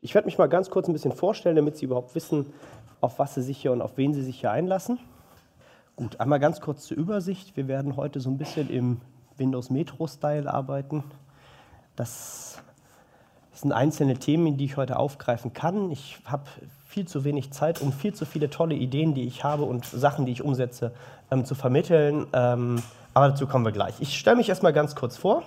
Ich werde mich mal ganz kurz ein bisschen vorstellen, damit Sie überhaupt wissen, auf was Sie sich hier und auf wen Sie sich hier einlassen. Gut, einmal ganz kurz zur Übersicht. Wir werden heute so ein bisschen im Windows Metro-Style arbeiten. Das sind einzelne Themen, die ich heute aufgreifen kann. Ich habe viel zu wenig Zeit, um viel zu viele tolle Ideen, die ich habe und Sachen, die ich umsetze, zu vermitteln. Aber dazu kommen wir gleich. Ich stelle mich erstmal ganz kurz vor.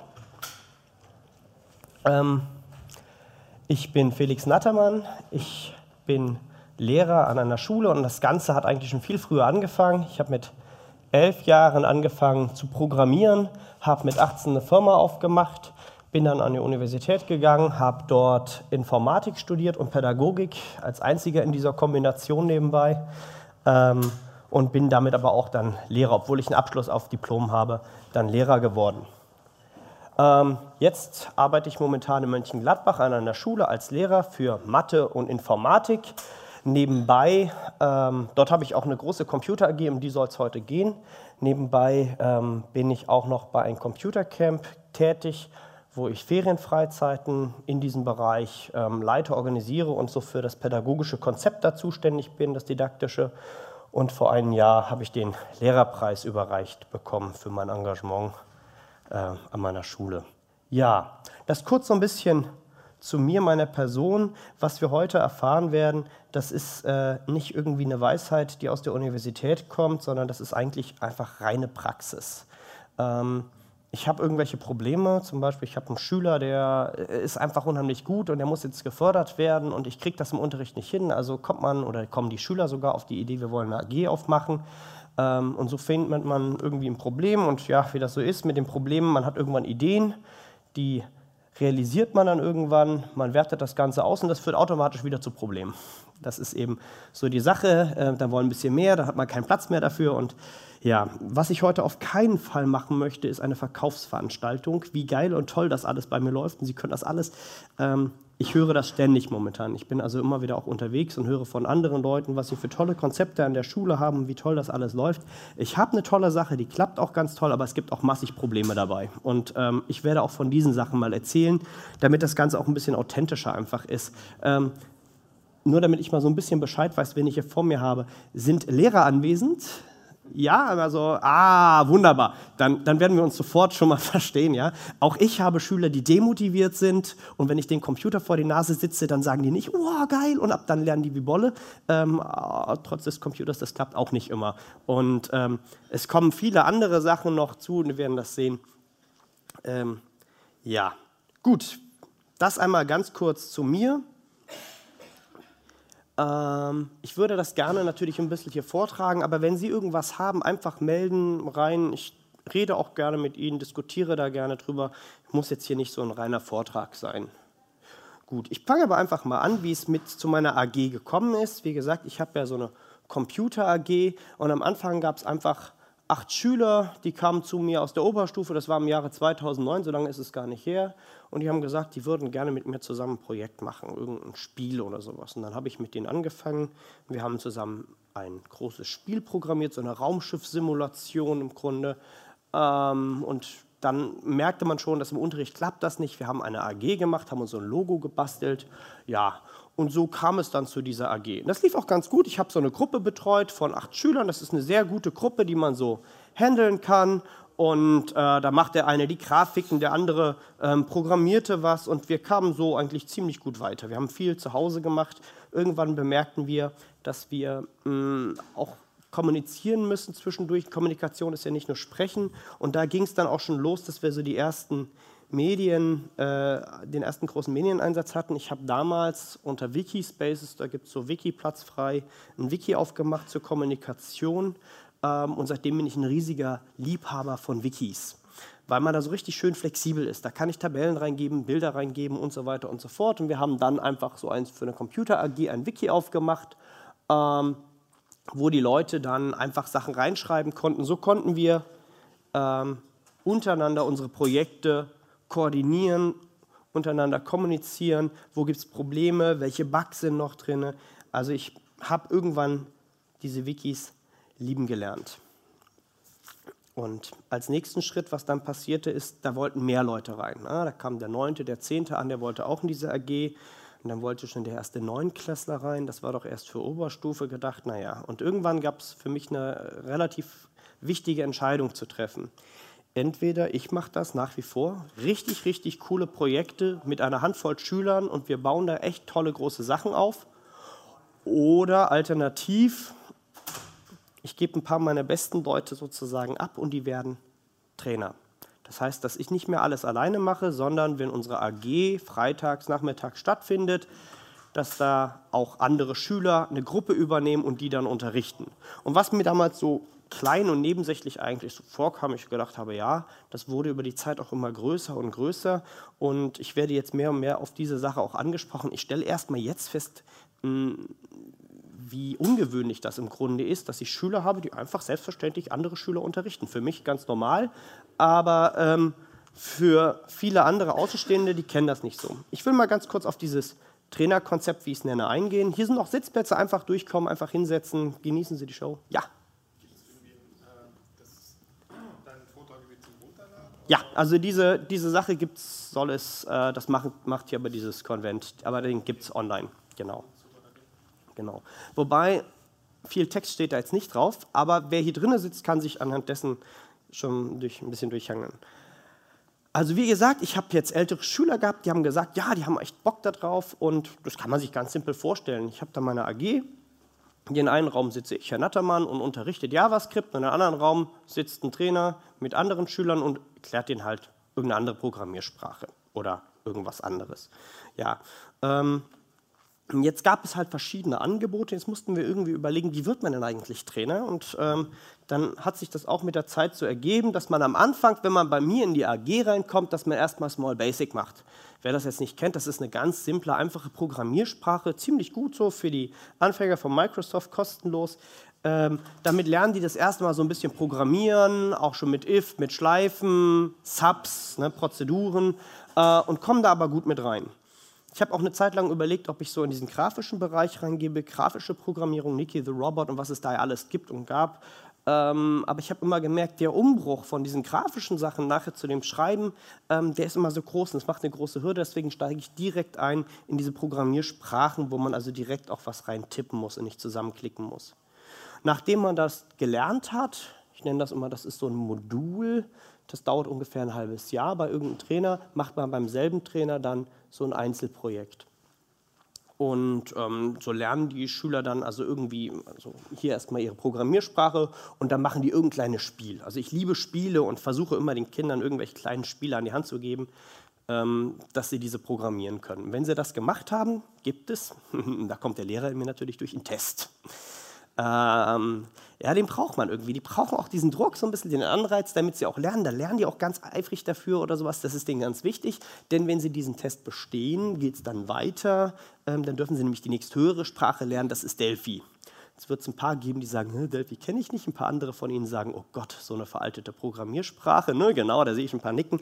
Ich bin Felix Nattermann. Ich bin Lehrer an einer Schule und das Ganze hat eigentlich schon viel früher angefangen. Ich habe mit 11 Jahren angefangen zu programmieren, habe mit 18 eine Firma aufgemacht, bin dann an die Universität gegangen, habe dort Informatik studiert und Pädagogik als einziger in dieser Kombination nebenbei und bin damit aber auch dann Lehrer, obwohl ich einen Abschluss auf Diplom habe, dann Lehrer geworden. Jetzt arbeite ich momentan in Mönchengladbach an einer Schule als Lehrer für Mathe und Informatik. Nebenbei, dort habe ich auch eine große Computer AG, um die soll es heute gehen. Nebenbei bin ich auch noch bei einem Computercamp tätig, wo ich Ferienfreizeiten in diesem Bereich leite, organisiere und so für das pädagogische Konzept da zuständig bin, das didaktische. Und vor einem Jahr habe ich den Lehrerpreis überreicht bekommen für mein Engagement an meiner Schule. Ja, das kurz so ein bisschen zu mir, meiner Person. Was wir heute erfahren werden, das ist nicht irgendwie eine Weisheit, die aus der Universität kommt, sondern das ist eigentlich einfach reine Praxis. Ich habe irgendwelche Probleme, zum Beispiel ich habe einen Schüler, der ist einfach unheimlich gut und der muss jetzt gefördert werden und ich kriege das im Unterricht nicht hin, also kommen die Schüler sogar auf die Idee, wir wollen eine AG aufmachen. Und so findet man irgendwie ein Problem und ja, wie das so ist mit den Problemen, man hat irgendwann Ideen, die realisiert man dann irgendwann, man wertet das Ganze aus und das führt automatisch wieder zu Problemen. Das ist eben so die Sache, da wollen ein bisschen mehr, da hat man keinen Platz mehr dafür und ja, was ich heute auf keinen Fall machen möchte, ist eine Verkaufsveranstaltung, wie geil und toll das alles bei mir läuft und Sie können das alles, ich höre das ständig momentan. Ich bin also immer wieder auch unterwegs und höre von anderen Leuten, was sie für tolle Konzepte an der Schule haben und wie toll das alles läuft. Ich habe eine tolle Sache, die klappt auch ganz toll, aber es gibt auch massig Probleme dabei. Und ich werde auch von diesen Sachen mal erzählen, damit das Ganze auch ein bisschen authentischer einfach ist. Nur damit ich mal so ein bisschen Bescheid weiß, wen ich hier vor mir habe. Sind Lehrer anwesend? Ja, also, wunderbar. Dann werden wir uns sofort schon mal verstehen. Ja? Auch ich habe Schüler, die demotiviert sind und wenn ich den Computer vor die Nase sitze, dann sagen die nicht, oh geil, und ab dann lernen die wie Bolle. Trotz des Computers, das klappt auch nicht immer. Und es kommen viele andere Sachen noch zu und wir werden das sehen. Ja, gut. Das einmal ganz kurz zu mir. Ich würde das gerne natürlich ein bisschen hier vortragen, aber wenn Sie irgendwas haben, einfach melden rein. Ich rede auch gerne mit Ihnen, diskutiere da gerne drüber. Muss jetzt hier nicht so ein reiner Vortrag sein. Gut, ich fange aber einfach mal an, wie es zu meiner AG gekommen ist. Wie gesagt, ich habe ja so eine Computer AG und am Anfang gab es einfach 8 Schüler, die kamen zu mir aus der Oberstufe, das war im Jahre 2009, so lange ist es gar nicht her. Und die haben gesagt, die würden gerne mit mir zusammen ein Projekt machen, irgendein Spiel oder sowas. Und dann habe ich mit denen angefangen. Wir haben zusammen ein großes Spiel programmiert, so eine Raumschiffsimulation im Grunde. Und dann merkte man schon, dass im Unterricht klappt das nicht. Wir haben eine AG gemacht, haben uns so ein Logo gebastelt. Ja, und so kam es dann zu dieser AG. Das lief auch ganz gut. Ich habe so eine Gruppe betreut von 8 Schülern. Das ist eine sehr gute Gruppe, die man so handeln kann. Und da macht der eine die Grafiken, der andere programmierte was. Und wir kamen so eigentlich ziemlich gut weiter. Wir haben viel zu Hause gemacht. Irgendwann bemerkten wir, dass wir auch kommunizieren müssen zwischendurch. Kommunikation ist ja nicht nur Sprechen. Und da ging es dann auch schon los, dass wir so die ersten den ersten großen Medieneinsatz hatten. Ich habe damals unter Wikispaces, da gibt es so Wiki-Platz frei, ein Wiki aufgemacht zur Kommunikation und seitdem bin ich ein riesiger Liebhaber von Wikis, weil man da so richtig schön flexibel ist. Da kann ich Tabellen reingeben, Bilder reingeben und so weiter und so fort und wir haben dann einfach so eins für eine Computer AG, ein Wiki aufgemacht, wo die Leute dann einfach Sachen reinschreiben konnten. So konnten wir untereinander unsere Projekte koordinieren, untereinander kommunizieren, wo gibt es Probleme, welche Bugs sind noch drin. Also ich habe irgendwann diese Wikis lieben gelernt. Und als nächsten Schritt, was dann passierte, ist, da wollten mehr Leute rein. Da kam der 9., der 10. an, der wollte auch in diese AG. Und dann wollte schon der erste Neunklässler rein, das war doch erst für Oberstufe gedacht, naja. Und irgendwann gab es für mich eine relativ wichtige Entscheidung zu treffen. Entweder ich mache das nach wie vor, richtig, richtig coole Projekte mit einer Handvoll Schülern und wir bauen da echt tolle große Sachen auf. Oder alternativ, ich gebe ein paar meiner besten Leute sozusagen ab und die werden Trainer. Das heißt, dass ich nicht mehr alles alleine mache, sondern wenn unsere AG freitags, nachmittags stattfindet, dass da auch andere Schüler eine Gruppe übernehmen und die dann unterrichten. Und was mir damals so klein und nebensächlich eigentlich so vorkam, ich gedacht habe, ja, das wurde über die Zeit auch immer größer und größer und ich werde jetzt mehr und mehr auf diese Sache auch angesprochen. Ich stelle erst mal jetzt fest, wie ungewöhnlich das im Grunde ist, dass ich Schüler habe, die einfach selbstverständlich andere Schüler unterrichten. Für mich ganz normal, aber für viele andere Außenstehende, die kennen das nicht so. Ich will mal ganz kurz auf dieses Trainerkonzept, wie ich es nenne, eingehen. Hier sind noch Sitzplätze, einfach durchkommen, einfach hinsetzen, genießen Sie die Show. Ja. Ja, also diese Sache das macht hier aber dieses Konvent, aber den gibt es online, genau. Wobei, viel Text steht da jetzt nicht drauf, aber wer hier drinnen sitzt, kann sich anhand dessen schon ein bisschen durchhangeln. Also wie gesagt, ich habe jetzt ältere Schüler gehabt, die haben gesagt, ja, die haben echt Bock da drauf und das kann man sich ganz simpel vorstellen. Ich habe da meine AG. Hier in einem Raum sitze ich, Herr Nattermann, und unterrichtet JavaScript. Und in einem anderen Raum sitzt ein Trainer mit anderen Schülern und erklärt denen halt irgendeine andere Programmiersprache oder irgendwas anderes. Ja, jetzt gab es halt verschiedene Angebote. Jetzt mussten wir irgendwie überlegen, wie wird man denn eigentlich Trainer? Und dann hat sich das auch mit der Zeit so ergeben, dass man am Anfang, wenn man bei mir in die AG reinkommt, dass man erstmal Small Basic macht. Wer das jetzt nicht kennt, das ist eine ganz simple, einfache Programmiersprache, ziemlich gut so für die Anfänger von Microsoft, kostenlos. Damit lernen die das erste Mal so ein bisschen programmieren, auch schon mit if, mit Schleifen, Subs, ne, Prozeduren und kommen da aber gut mit rein. Ich habe auch eine Zeit lang überlegt, ob ich so in diesen grafischen Bereich reingebe, grafische Programmierung, Niki the Robot und was es da ja alles gibt und gab. Aber ich habe immer gemerkt, der Umbruch von diesen grafischen Sachen nachher zu dem Schreiben, der ist immer so groß und das macht eine große Hürde. Deswegen steige ich direkt ein in diese Programmiersprachen, wo man also direkt auch was rein tippen muss und nicht zusammenklicken muss. Nachdem man das gelernt hat, ich nenne das immer, das ist so ein Modul, das dauert ungefähr ein halbes Jahr bei irgendeinem Trainer, macht man beim selben Trainer dann so ein Einzelprojekt. Und so lernen die Schüler dann also irgendwie hier erstmal ihre Programmiersprache und dann machen die irgendein kleines Spiel. Also ich liebe Spiele und versuche immer den Kindern irgendwelche kleinen Spiele an die Hand zu geben, dass sie diese programmieren können. Wenn sie das gemacht haben, gibt es, da kommt der Lehrer in mir natürlich durch, einen Test. Ja, den braucht man irgendwie. Die brauchen auch diesen Druck, so ein bisschen den Anreiz, damit sie auch lernen. Da lernen die auch ganz eifrig dafür oder sowas. Das ist denen ganz wichtig, denn wenn sie diesen Test bestehen, geht es dann weiter. Dann dürfen sie nämlich die nächsthöhere Sprache lernen, das ist Delphi. Jetzt wird es ein paar geben, die sagen, Delphi kenne ich nicht. Ein paar andere von ihnen sagen, oh Gott, so eine veraltete Programmiersprache. Ne? Genau, da sehe ich ein paar nicken.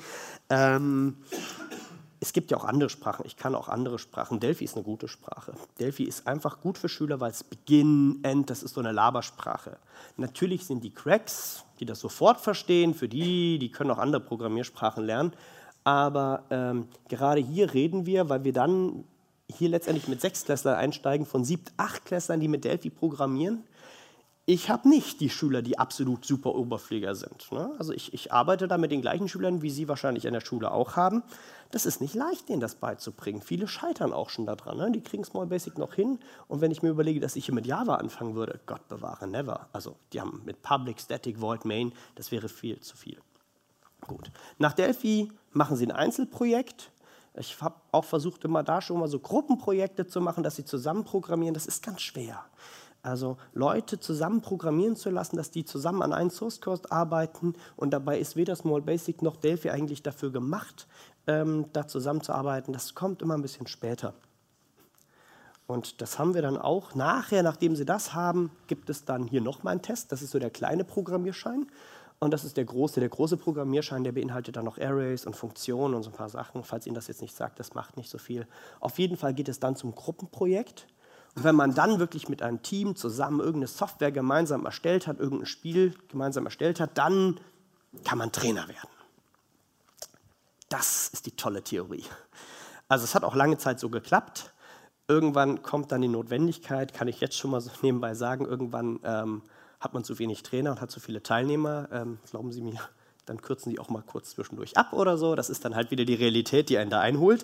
Es gibt ja auch andere Sprachen, ich kann auch andere Sprachen. Delphi ist eine gute Sprache. Delphi ist einfach gut für Schüler, weil es Beginn, End, das ist so eine Labersprache. Natürlich sind die Cracks, die das sofort verstehen, für die können auch andere Programmiersprachen lernen. Aber gerade hier reden wir, weil wir dann hier letztendlich mit 6-Klässlern einsteigen, von 7-, 8-Klässlern, die mit Delphi programmieren. Ich habe nicht die Schüler, die absolut super Oberflieger sind. Ne? Also ich arbeite da mit den gleichen Schülern, wie Sie wahrscheinlich in der Schule auch haben. Das ist nicht leicht, denen das beizubringen. Viele scheitern auch schon daran. Ne? Die kriegen Small Basic noch hin. Und wenn ich mir überlege, dass ich hier mit Java anfangen würde, Gott bewahre, never. Also die haben mit Public, Static, Void, Main, das wäre viel zu viel. Gut. Nach Delphi machen Sie ein Einzelprojekt. Ich habe auch versucht, immer da schon mal so Gruppenprojekte zu machen, dass sie zusammen programmieren. Das ist ganz schwer. Also Leute zusammen programmieren zu lassen, dass die zusammen an einem Source Code arbeiten und dabei ist weder Small Basic noch Delphi eigentlich dafür gemacht, da zusammenzuarbeiten. Das kommt immer ein bisschen später. Und das haben wir dann auch. Nachher, nachdem Sie das haben, gibt es dann hier nochmal einen Test. Das ist so der kleine Programmierschein. Und das ist der große. Der große Programmierschein, der beinhaltet dann noch Arrays und Funktionen und so ein paar Sachen. Falls Ihnen das jetzt nicht sagt, das macht nicht so viel. Auf jeden Fall geht es dann zum Gruppenprojekt. Und wenn man dann wirklich mit einem Team zusammen irgendeine Software gemeinsam erstellt hat, irgendein Spiel gemeinsam erstellt hat, dann kann man Trainer werden. Das ist die tolle Theorie. Also es hat auch lange Zeit so geklappt. Irgendwann kommt dann die Notwendigkeit, kann ich jetzt schon mal so nebenbei sagen, irgendwann hat man zu wenig Trainer und hat zu viele Teilnehmer. Glauben Sie mir, dann kürzen die auch mal kurz zwischendurch ab oder so. Das ist dann halt wieder die Realität, die einen da einholt.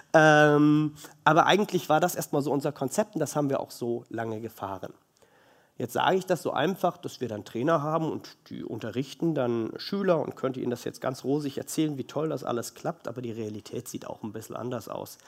Aber eigentlich war das erstmal so unser Konzept und das haben wir auch so lange gefahren. Jetzt sage ich das so einfach, dass wir dann Trainer haben und die unterrichten dann Schüler und könnte Ihnen das jetzt ganz rosig erzählen, wie toll das alles klappt, aber die Realität sieht auch ein bisschen anders aus.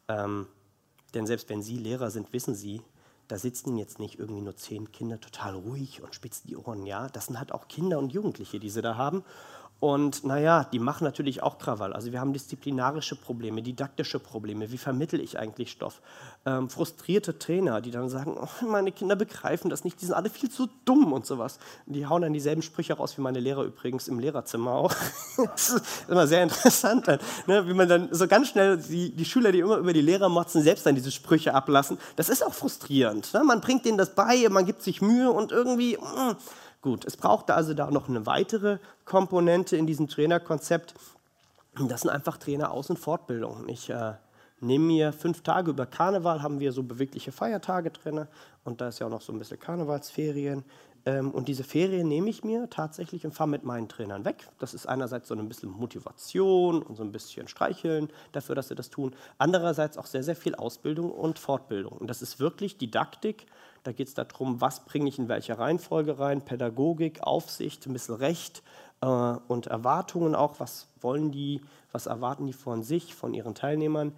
Denn selbst wenn Sie Lehrer sind, wissen Sie, da sitzen jetzt nicht irgendwie nur 10 Kinder total ruhig und spitzen die Ohren, ja. Das sind halt auch Kinder und Jugendliche, die Sie da haben. Und naja, die machen natürlich auch Krawall. Also wir haben disziplinarische Probleme, didaktische Probleme. Wie vermittle ich eigentlich Stoff? Frustrierte Trainer, die dann sagen, oh, meine Kinder begreifen das nicht, die sind alle viel zu dumm und sowas. Und die hauen dann dieselben Sprüche raus wie meine Lehrer übrigens im Lehrerzimmer auch. Das ist immer sehr interessant, dann, ne, wie man dann so ganz schnell die Schüler, die immer über die Lehrer motzen, selbst dann diese Sprüche ablassen. Das ist auch frustrierend. Ne? Man bringt denen das bei, man gibt sich Mühe und irgendwie... Gut, es brauchte also da noch eine weitere Komponente in diesem Trainerkonzept. Das sind einfach Trainer Aus- und Fortbildung. Ich nehme mir 5 Tage über Karneval, haben wir so bewegliche Feiertage drin und da ist ja auch noch so ein bisschen Karnevalsferien. Und diese Ferien nehme ich mir tatsächlich und fahre mit meinen Trainern weg. Das ist einerseits so ein bisschen Motivation und so ein bisschen Streicheln dafür, dass sie das tun. Andererseits auch sehr, sehr viel Ausbildung und Fortbildung. Und das ist wirklich Didaktik. Da geht es darum, was bringe ich in welcher Reihenfolge rein, Pädagogik, Aufsicht, ein bisschen Recht und Erwartungen auch, was wollen die, was erwarten die von sich, von ihren Teilnehmern.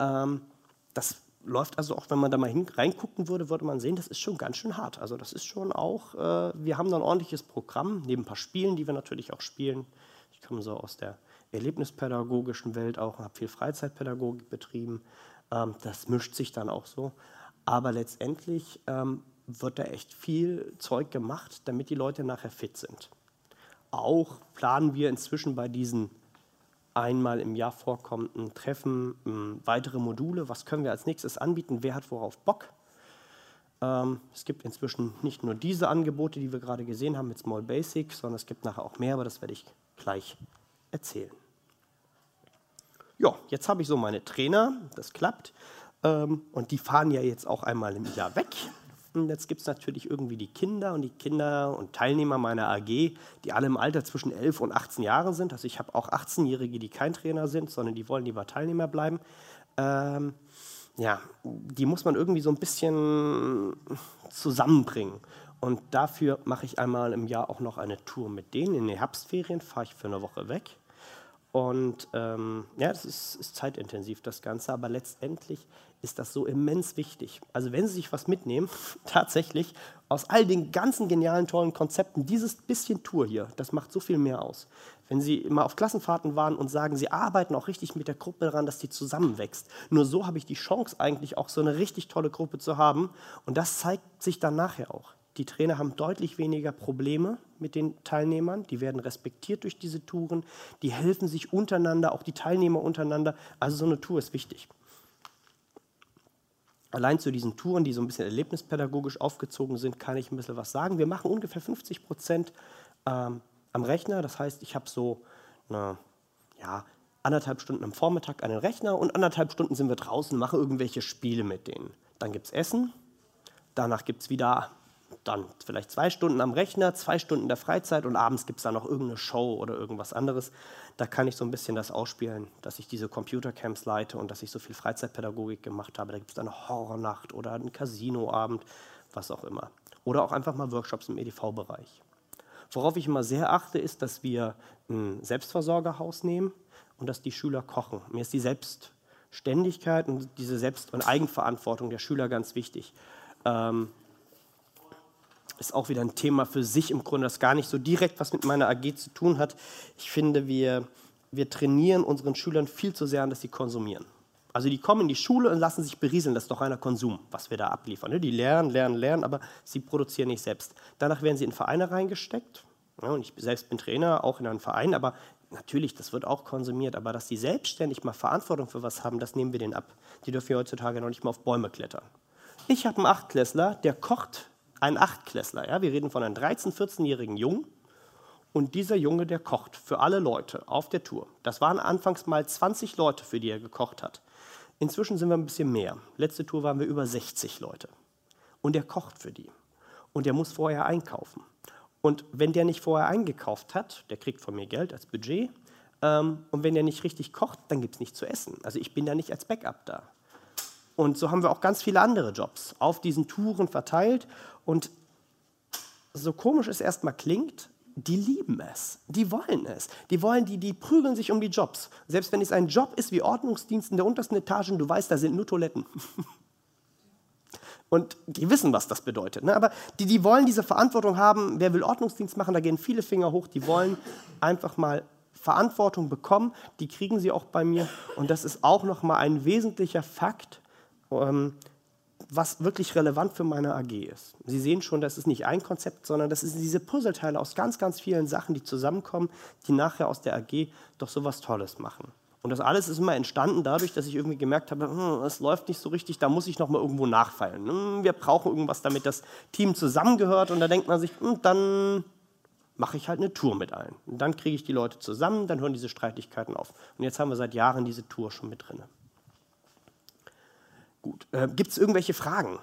Das läuft also auch, wenn man da mal reingucken würde, würde man sehen, das ist schon ganz schön hart. Also das ist schon auch, wir haben da ein ordentliches Programm, neben ein paar Spielen, die wir natürlich auch spielen. Ich komme so aus der erlebnispädagogischen Welt auch, habe viel Freizeitpädagogik betrieben. Das mischt sich dann auch so. Aber letztendlich wird da echt viel Zeug gemacht, damit die Leute nachher fit sind. Auch planen wir inzwischen bei diesen einmal im Jahr vorkommenden Treffen weitere Module. Was können wir als nächstes anbieten? Wer hat worauf Bock? Es gibt inzwischen nicht nur diese Angebote, die wir gerade gesehen haben mit Small Basic, sondern es gibt nachher auch mehr, aber das werde ich gleich erzählen. Ja, jetzt habe ich so meine Trainer, das klappt. Und die fahren ja jetzt auch einmal im Jahr weg. Und jetzt gibt es natürlich irgendwie die Kinder und Teilnehmer meiner AG, die alle im Alter zwischen 11 und 18 Jahre sind. Also ich habe auch 18-Jährige, die kein Trainer sind, sondern die wollen lieber Teilnehmer bleiben. Ja, die muss man irgendwie so ein bisschen zusammenbringen. Und dafür mache ich einmal im Jahr auch noch eine Tour mit denen. In den Herbstferien fahre ich für eine Woche weg. Und ja, das ist zeitintensiv, das Ganze, aber letztendlich ist das so immens wichtig. Also wenn Sie sich was mitnehmen, tatsächlich aus all den ganzen genialen, tollen Konzepten, dieses bisschen Tour hier, das macht so viel mehr aus. Wenn Sie immer auf Klassenfahrten waren und sagen, Sie arbeiten auch richtig mit der Gruppe daran, dass die zusammenwächst. Nur so habe ich die Chance eigentlich auch so eine richtig tolle Gruppe zu haben und das zeigt sich dann nachher auch. Die Trainer haben deutlich weniger Probleme mit den Teilnehmern, die werden respektiert durch diese Touren, die helfen sich untereinander, auch die Teilnehmer untereinander. Also so eine Tour ist wichtig. Allein zu diesen Touren, die so ein bisschen erlebnispädagogisch aufgezogen sind, kann ich ein bisschen was sagen. Wir machen ungefähr 50% am Rechner, das heißt, ich habe so eine, ja, 1,5 Stunden am Vormittag an den Rechner und 1,5 Stunden sind wir draußen, machen irgendwelche Spiele mit denen. Dann gibt es Essen, danach gibt es wieder dann vielleicht 2 Stunden am Rechner, 2 Stunden der Freizeit und abends gibt es dann noch irgendeine Show oder irgendwas anderes. Da kann ich so ein bisschen das ausspielen, dass ich diese Computercamps leite und dass ich so viel Freizeitpädagogik gemacht habe. Da gibt es dann eine Horrornacht oder einen Casinoabend, was auch immer. Oder auch einfach mal Workshops im EDV-Bereich. Worauf ich immer sehr achte, ist, dass wir ein Selbstversorgerhaus nehmen und dass die Schüler kochen. Mir ist die Selbstständigkeit und diese Selbst- und Eigenverantwortung der Schüler ganz wichtig. Ist auch wieder ein Thema für sich im Grunde, das gar nicht so direkt was mit meiner AG zu tun hat. Ich finde, wir trainieren unseren Schülern viel zu sehr an, dass sie konsumieren. Also die kommen in die Schule und lassen sich berieseln, das ist doch reiner Konsum, was wir da abliefern. Die lernen, aber sie produzieren nicht selbst. Danach werden sie in Vereine reingesteckt. Ja, und ich selbst bin Trainer, auch in einem Verein, aber natürlich, das wird auch konsumiert. Aber dass sie selbstständig mal Verantwortung für was haben, das nehmen wir denen ab. Die dürfen ja heutzutage noch nicht mal auf Bäume klettern. Ich habe einen Achtklässler, der kocht. Ein Achtklässler, ja, wir reden von einem 13-, 14-jährigen Jungen und dieser Junge, der kocht für alle Leute auf der Tour. Das waren anfangs mal 20 Leute, für die er gekocht hat. Inzwischen sind wir ein bisschen mehr. Letzte Tour waren wir über 60 Leute. Und der kocht für die. Und der muss vorher einkaufen. Und wenn der nicht vorher eingekauft hat, der kriegt von mir Geld als Budget. Und wenn der nicht richtig kocht, dann gibt es nichts zu essen. Also ich bin da nicht als Backup da. Und so haben wir auch ganz viele andere Jobs auf diesen Touren verteilt. Und so komisch es erstmal klingt, die lieben es, die wollen es. Die prügeln sich um die Jobs. Selbst wenn es ein Job ist wie Ordnungsdienst in der untersten Etage und du weißt, da sind nur Toiletten. Und die wissen, was das bedeutet. Ne? Aber die wollen diese Verantwortung haben. Wer will Ordnungsdienst machen, da gehen viele Finger hoch. Die wollen einfach mal Verantwortung bekommen. Die kriegen sie auch bei mir. Und das ist auch nochmal ein wesentlicher Fakt, was wirklich relevant für meine AG ist. Sie sehen schon, das ist nicht ein Konzept, sondern das sind diese Puzzleteile aus ganz, ganz vielen Sachen, die zusammenkommen, die nachher aus der AG doch so was Tolles machen. Und das alles ist immer entstanden dadurch, dass ich irgendwie gemerkt habe, es läuft nicht so richtig, da muss ich noch mal irgendwo nachfeilen. Wir brauchen irgendwas, damit das Team zusammengehört. Und da denkt man sich, dann mache ich halt eine Tour mit allen. Und dann kriege ich die Leute zusammen, dann hören diese Streitigkeiten auf. Und jetzt haben wir seit Jahren diese Tour schon mit drin. Gut, gibt es irgendwelche Fragen?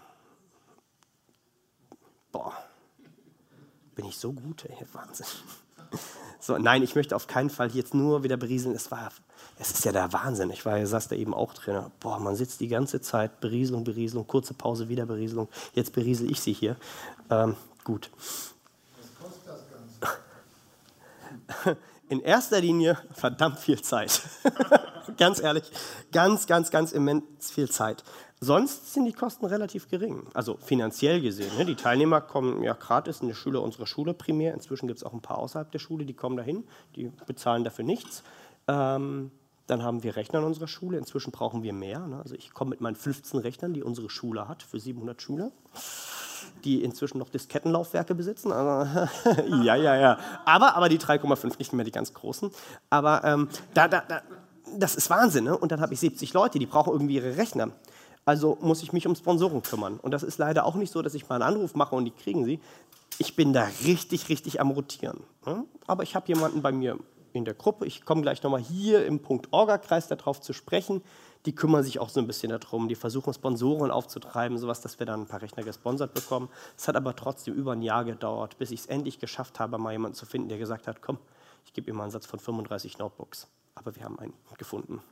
Boah, bin ich so gut, ey, Wahnsinn. So, nein, ich möchte auf keinen Fall jetzt nur wieder berieseln. Es ist ja der Wahnsinn. Ich saß da eben auch drin. Boah, man sitzt die ganze Zeit, Berieselung, kurze Pause, wieder Berieselung. Jetzt beriesel ich sie hier. Gut. Was kostet das Ganze? In erster Linie verdammt viel Zeit. Ganz ehrlich, ganz immens viel Zeit. Sonst sind die Kosten relativ gering, also finanziell gesehen. Ne? Die Teilnehmer kommen ja gratis in die Schule, unsere Schule primär. Inzwischen gibt es auch ein paar außerhalb der Schule, die kommen dahin, die bezahlen dafür nichts. Dann haben wir Rechner in unserer Schule, inzwischen brauchen wir mehr. Ne? Also ich komme mit meinen 15 Rechnern, die unsere Schule hat, für 700 Schüler, die inzwischen noch Diskettenlaufwerke besitzen. Also, ja. Aber die 3,5, nicht mehr die ganz großen. Aber das ist Wahnsinn. Ne? Und dann habe ich 70 Leute, die brauchen irgendwie ihre Rechner. Also muss ich mich um Sponsoren kümmern. Und das ist leider auch nicht so, dass ich mal einen Anruf mache und die kriegen sie. Ich bin da richtig am Rotieren. Ne? Aber ich habe jemanden bei mir in der Gruppe, ich komme gleich nochmal hier im Punkt Orga-Kreis darauf zu sprechen, die kümmern sich auch so ein bisschen darum, die versuchen Sponsoren aufzutreiben, sowas, dass wir dann ein paar Rechner gesponsert bekommen. Es hat aber trotzdem über ein Jahr gedauert, bis ich es endlich geschafft habe, mal jemanden zu finden, der gesagt hat, komm, ich gebe ihm mal einen Satz von 35 Notebooks. Aber wir haben einen gefunden.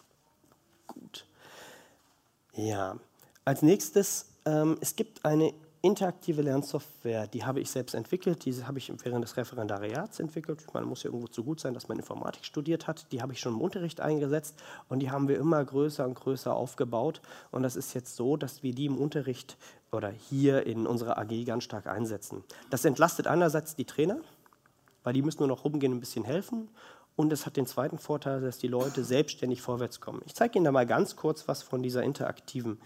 Gut. Ja, als nächstes, es gibt eine interaktive Lernsoftware, die habe ich selbst entwickelt, diese habe ich während des Referendariats entwickelt. Man muss ja irgendwo zu gut sein, dass man Informatik studiert hat. Die habe ich schon im Unterricht eingesetzt und die haben wir immer größer und größer aufgebaut. Und das ist jetzt so, dass wir die im Unterricht oder hier in unserer AG ganz stark einsetzen. Das entlastet einerseits die Trainer, weil die müssen nur noch rumgehen und ein bisschen helfen. Und es hat den zweiten Vorteil, dass die Leute selbstständig vorwärts kommen. Ich zeige Ihnen da mal ganz kurz was von dieser interaktiven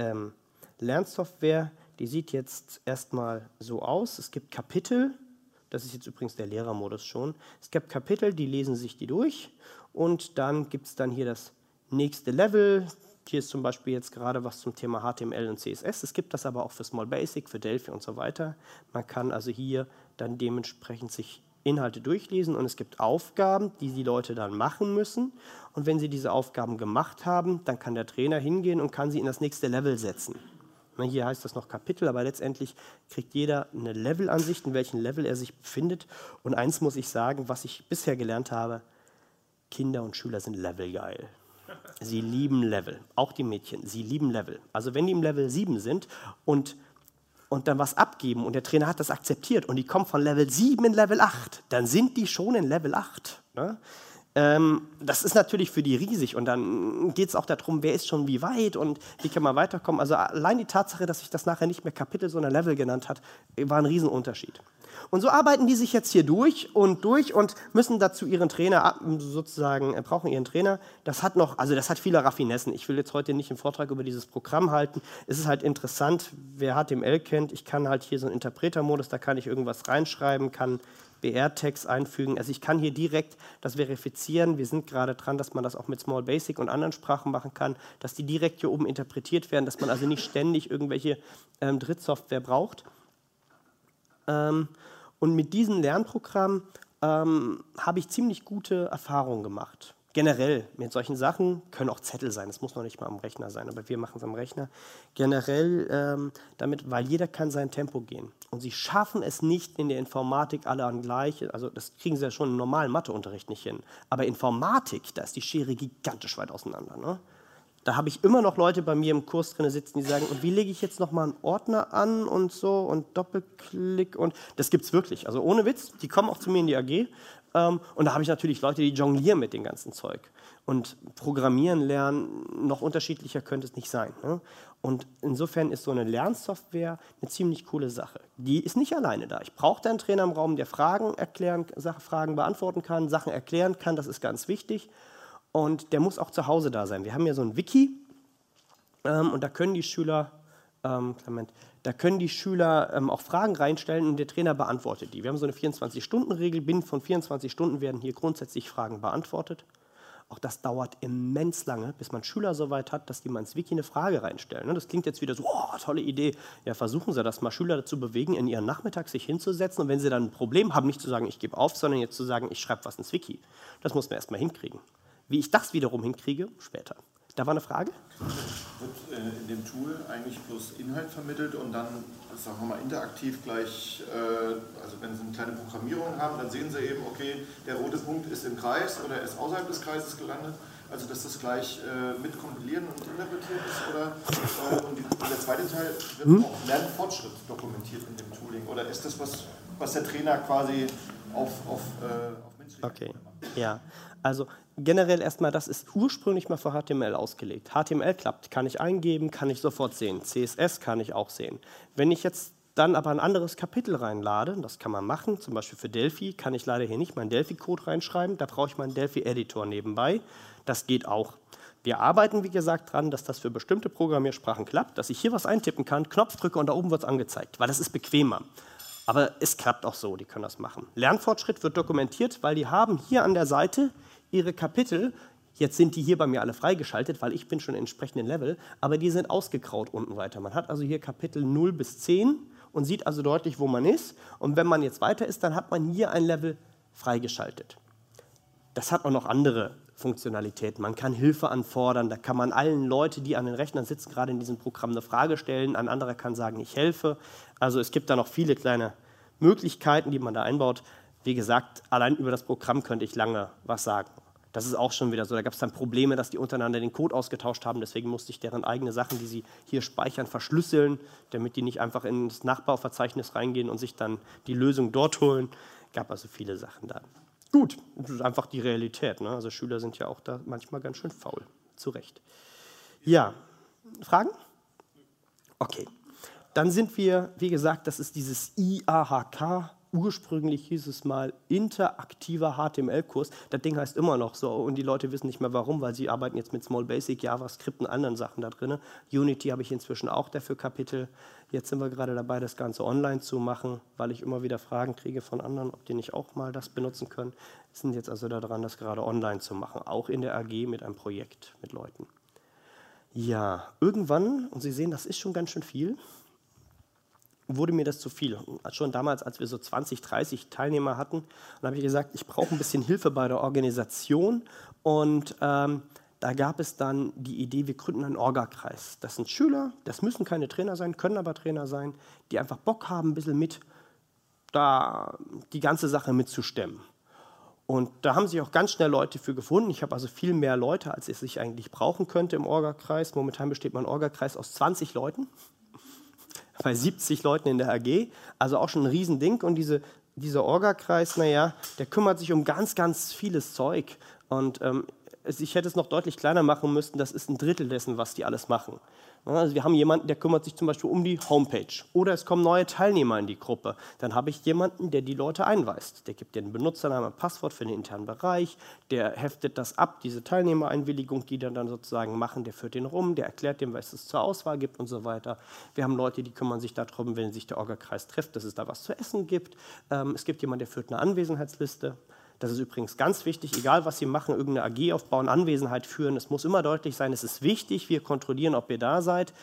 Lernsoftware. Die sieht jetzt erstmal so aus. Es gibt Kapitel, das ist jetzt übrigens der Lehrermodus schon. Es gibt Kapitel, die lesen sich die durch und dann gibt es dann hier das nächste Level. Hier ist zum Beispiel jetzt gerade was zum Thema HTML und CSS. Es gibt das aber auch für Small Basic, für Delphi und so weiter. Man kann also hier dann dementsprechend sich Inhalte durchlesen und es gibt Aufgaben, die die Leute dann machen müssen. Und wenn sie diese Aufgaben gemacht haben, dann kann der Trainer hingehen und kann sie in das nächste Level setzen. Hier heißt das noch Kapitel, aber letztendlich kriegt jeder eine Levelansicht, in welchem Level er sich befindet. Und eins muss ich sagen, was ich bisher gelernt habe, Kinder und Schüler sind levelgeil. Sie lieben Level, auch die Mädchen, sie lieben Level. Also wenn die im Level 7 sind und dann was abgeben und der Trainer hat das akzeptiert und die kommen von Level 7 in Level 8, dann sind die schon in Level 8. Ne? Das ist natürlich für die riesig und dann geht es auch darum, wer ist schon wie weit und wie kann man weiterkommen. Also allein die Tatsache, dass sich das nachher nicht mehr Kapitel, sondern Level genannt hat, war ein Riesenunterschied. Und so arbeiten die sich jetzt hier durch und müssen dazu ihren Trainer sozusagen, brauchen ihren Trainer. Das hat viele Raffinessen. Ich will jetzt heute nicht einen Vortrag über dieses Programm halten. Es ist halt interessant, wer HTML kennt. Ich kann halt hier so einen Interpretermodus, da kann ich irgendwas reinschreiben, kann BR-Tags einfügen. Also ich kann hier direkt das verifizieren. Wir sind gerade dran, dass man das auch mit Small Basic und anderen Sprachen machen kann, dass die direkt hier oben interpretiert werden, dass man also nicht ständig irgendwelche Drittsoftware braucht. Und mit diesem Lernprogramm habe ich ziemlich gute Erfahrungen gemacht. generell mit solchen Sachen, können auch Zettel sein, das muss noch nicht mal am Rechner sein, aber wir machen es am Rechner, generell damit, weil jeder kann sein Tempo gehen. Und sie schaffen es nicht in der Informatik alle an gleich, also das kriegen sie ja schon im normalen Matheunterricht nicht hin, aber Informatik, da ist die Schere gigantisch weit auseinander. Ne? Da habe ich immer noch Leute bei mir im Kurs drin sitzen, die sagen, und wie lege ich jetzt nochmal einen Ordner an und so und Doppelklick und das gibt es wirklich, also ohne Witz, die kommen auch zu mir in die AG. Und da habe ich natürlich Leute, die jonglieren mit dem ganzen Zeug. Und Programmieren lernen, noch unterschiedlicher könnte es nicht sein. Ne? Und insofern ist so eine Lernsoftware eine ziemlich coole Sache. Die ist nicht alleine da. Ich brauche da einen Trainer im Raum, der Fragen beantworten kann, Sachen erklären kann, das ist ganz wichtig. Und der muss auch zu Hause da sein. Wir haben ja so ein Wiki und da können die Schüler... Da können die Schüler auch Fragen reinstellen und der Trainer beantwortet die. Wir haben so eine 24-Stunden-Regel. Binnen von 24 Stunden werden hier grundsätzlich Fragen beantwortet. Auch das dauert immens lange, bis man Schüler so weit hat, dass die mal ins Wiki eine Frage reinstellen. Das klingt jetzt wieder so, oh, tolle Idee. Ja, versuchen Sie das mal, Schüler dazu bewegen, in ihren Nachmittag sich hinzusetzen und wenn sie dann ein Problem haben, nicht zu sagen, ich gebe auf, sondern jetzt zu sagen, ich schreibe was ins Wiki. Das muss man erst mal hinkriegen. Wie ich das wiederum hinkriege, später. Da war eine Frage? Wird in dem Tool eigentlich bloß Inhalt vermittelt und dann, sagen wir mal, interaktiv gleich, also wenn Sie eine kleine Programmierung haben, dann sehen Sie eben, okay, der rote Punkt ist im Kreis oder er ist außerhalb des Kreises gelandet, also dass das gleich mit kompilieren und interpretiert ist, oder und der zweite Teil wird auch Lernfortschritt dokumentiert in dem Tooling, oder ist das was der Trainer quasi auf menschliche Okay, ja. Also generell erstmal, das ist ursprünglich mal für HTML ausgelegt. HTML klappt, kann ich eingeben, kann ich sofort sehen. CSS kann ich auch sehen. Wenn ich jetzt dann aber ein anderes Kapitel reinlade, das kann man machen, zum Beispiel für Delphi, kann ich leider hier nicht meinen Delphi-Code reinschreiben, da brauche ich meinen Delphi-Editor nebenbei. Das geht auch. Wir arbeiten, wie gesagt, daran, dass das für bestimmte Programmiersprachen klappt, dass ich hier was eintippen kann, Knopf drücke und da oben wird es angezeigt, weil das ist bequemer. Aber es klappt auch so, die können das machen. Lernfortschritt wird dokumentiert, weil die haben hier an der Seite ihre Kapitel, jetzt sind die hier bei mir alle freigeschaltet, weil ich bin schon im entsprechenden Level, aber die sind ausgegraut unten weiter. Man hat also hier Kapitel 0 bis 10 und sieht also deutlich, wo man ist. Und wenn man jetzt weiter ist, dann hat man hier ein Level freigeschaltet. Das hat auch noch andere Funktionalitäten. Man kann Hilfe anfordern, da kann man allen Leuten, die an den Rechnern sitzen, gerade in diesem Programm eine Frage stellen. Ein anderer kann sagen, ich helfe. Also es gibt da noch viele kleine Möglichkeiten, die man da einbaut. Wie gesagt, allein über das Programm könnte ich lange was sagen. Das ist auch schon wieder so. Da gab es dann Probleme, dass die untereinander den Code ausgetauscht haben. Deswegen musste ich deren eigene Sachen, die sie hier speichern, verschlüsseln, damit die nicht einfach ins Nachbauverzeichnis reingehen und sich dann die Lösung dort holen. Gab also viele Sachen da. Gut, das ist einfach die Realität. Ne? Also Schüler sind ja auch da manchmal ganz schön faul. Zu Recht. Ja, Fragen? Okay. Dann sind wir, wie gesagt, das ist dieses IAHK. Ursprünglich hieß es mal interaktiver HTML-Kurs. Das Ding heißt immer noch so und die Leute wissen nicht mehr warum, weil sie arbeiten jetzt mit Small Basic, JavaScript und anderen Sachen da drin. Unity habe ich inzwischen auch dafür Kapitel. Jetzt sind wir gerade dabei, das Ganze online zu machen, weil ich immer wieder Fragen kriege von anderen, ob die nicht auch mal das benutzen können. Wir sind jetzt also daran, das gerade online zu machen, auch in der AG mit einem Projekt mit Leuten. Ja, irgendwann, und Sie sehen, das ist schon ganz schön viel, wurde mir das zu viel. Schon damals, als wir so 20, 30 Teilnehmer hatten, dann habe ich gesagt, ich brauche ein bisschen Hilfe bei der Organisation und da gab es dann die Idee, wir gründen einen Orga-Kreis. Das sind Schüler, das müssen keine Trainer sein, können aber Trainer sein, die einfach Bock haben, ein bisschen mit da die ganze Sache mitzustemmen. Und da haben sich auch ganz schnell Leute für gefunden. Ich habe also viel mehr Leute, als es sich eigentlich brauchen könnte im Orga-Kreis. Momentan besteht mein Orga-Kreis aus 20 Leuten. Bei 70 Leuten in der AG, also auch schon ein Riesending. Und dieser Orga-Kreis, naja, der kümmert sich um ganz, ganz vieles Zeug. Und ich hätte es noch deutlich kleiner machen müssen, das ist ein Drittel dessen, was die alles machen. Also wir haben jemanden, der kümmert sich zum Beispiel um die Homepage. Oder es kommen neue Teilnehmer in die Gruppe. Dann habe ich jemanden, der die Leute einweist. Der gibt dir einen Benutzernamen, ein Passwort für den internen Bereich. Der heftet das ab, diese Teilnehmereinwilligung, die dann sozusagen machen. Der führt den rum, der erklärt dem, was es zur Auswahl gibt und so weiter. Wir haben Leute, die kümmern sich darum, wenn sich der Orga-Kreis trifft, dass es da was zu essen gibt. Es gibt jemanden, der führt eine Anwesenheitsliste. Das ist übrigens ganz wichtig, egal was Sie machen, irgendeine AG aufbauen, Anwesenheit führen. Es muss immer deutlich sein, es ist wichtig, wir kontrollieren, ob ihr da seid.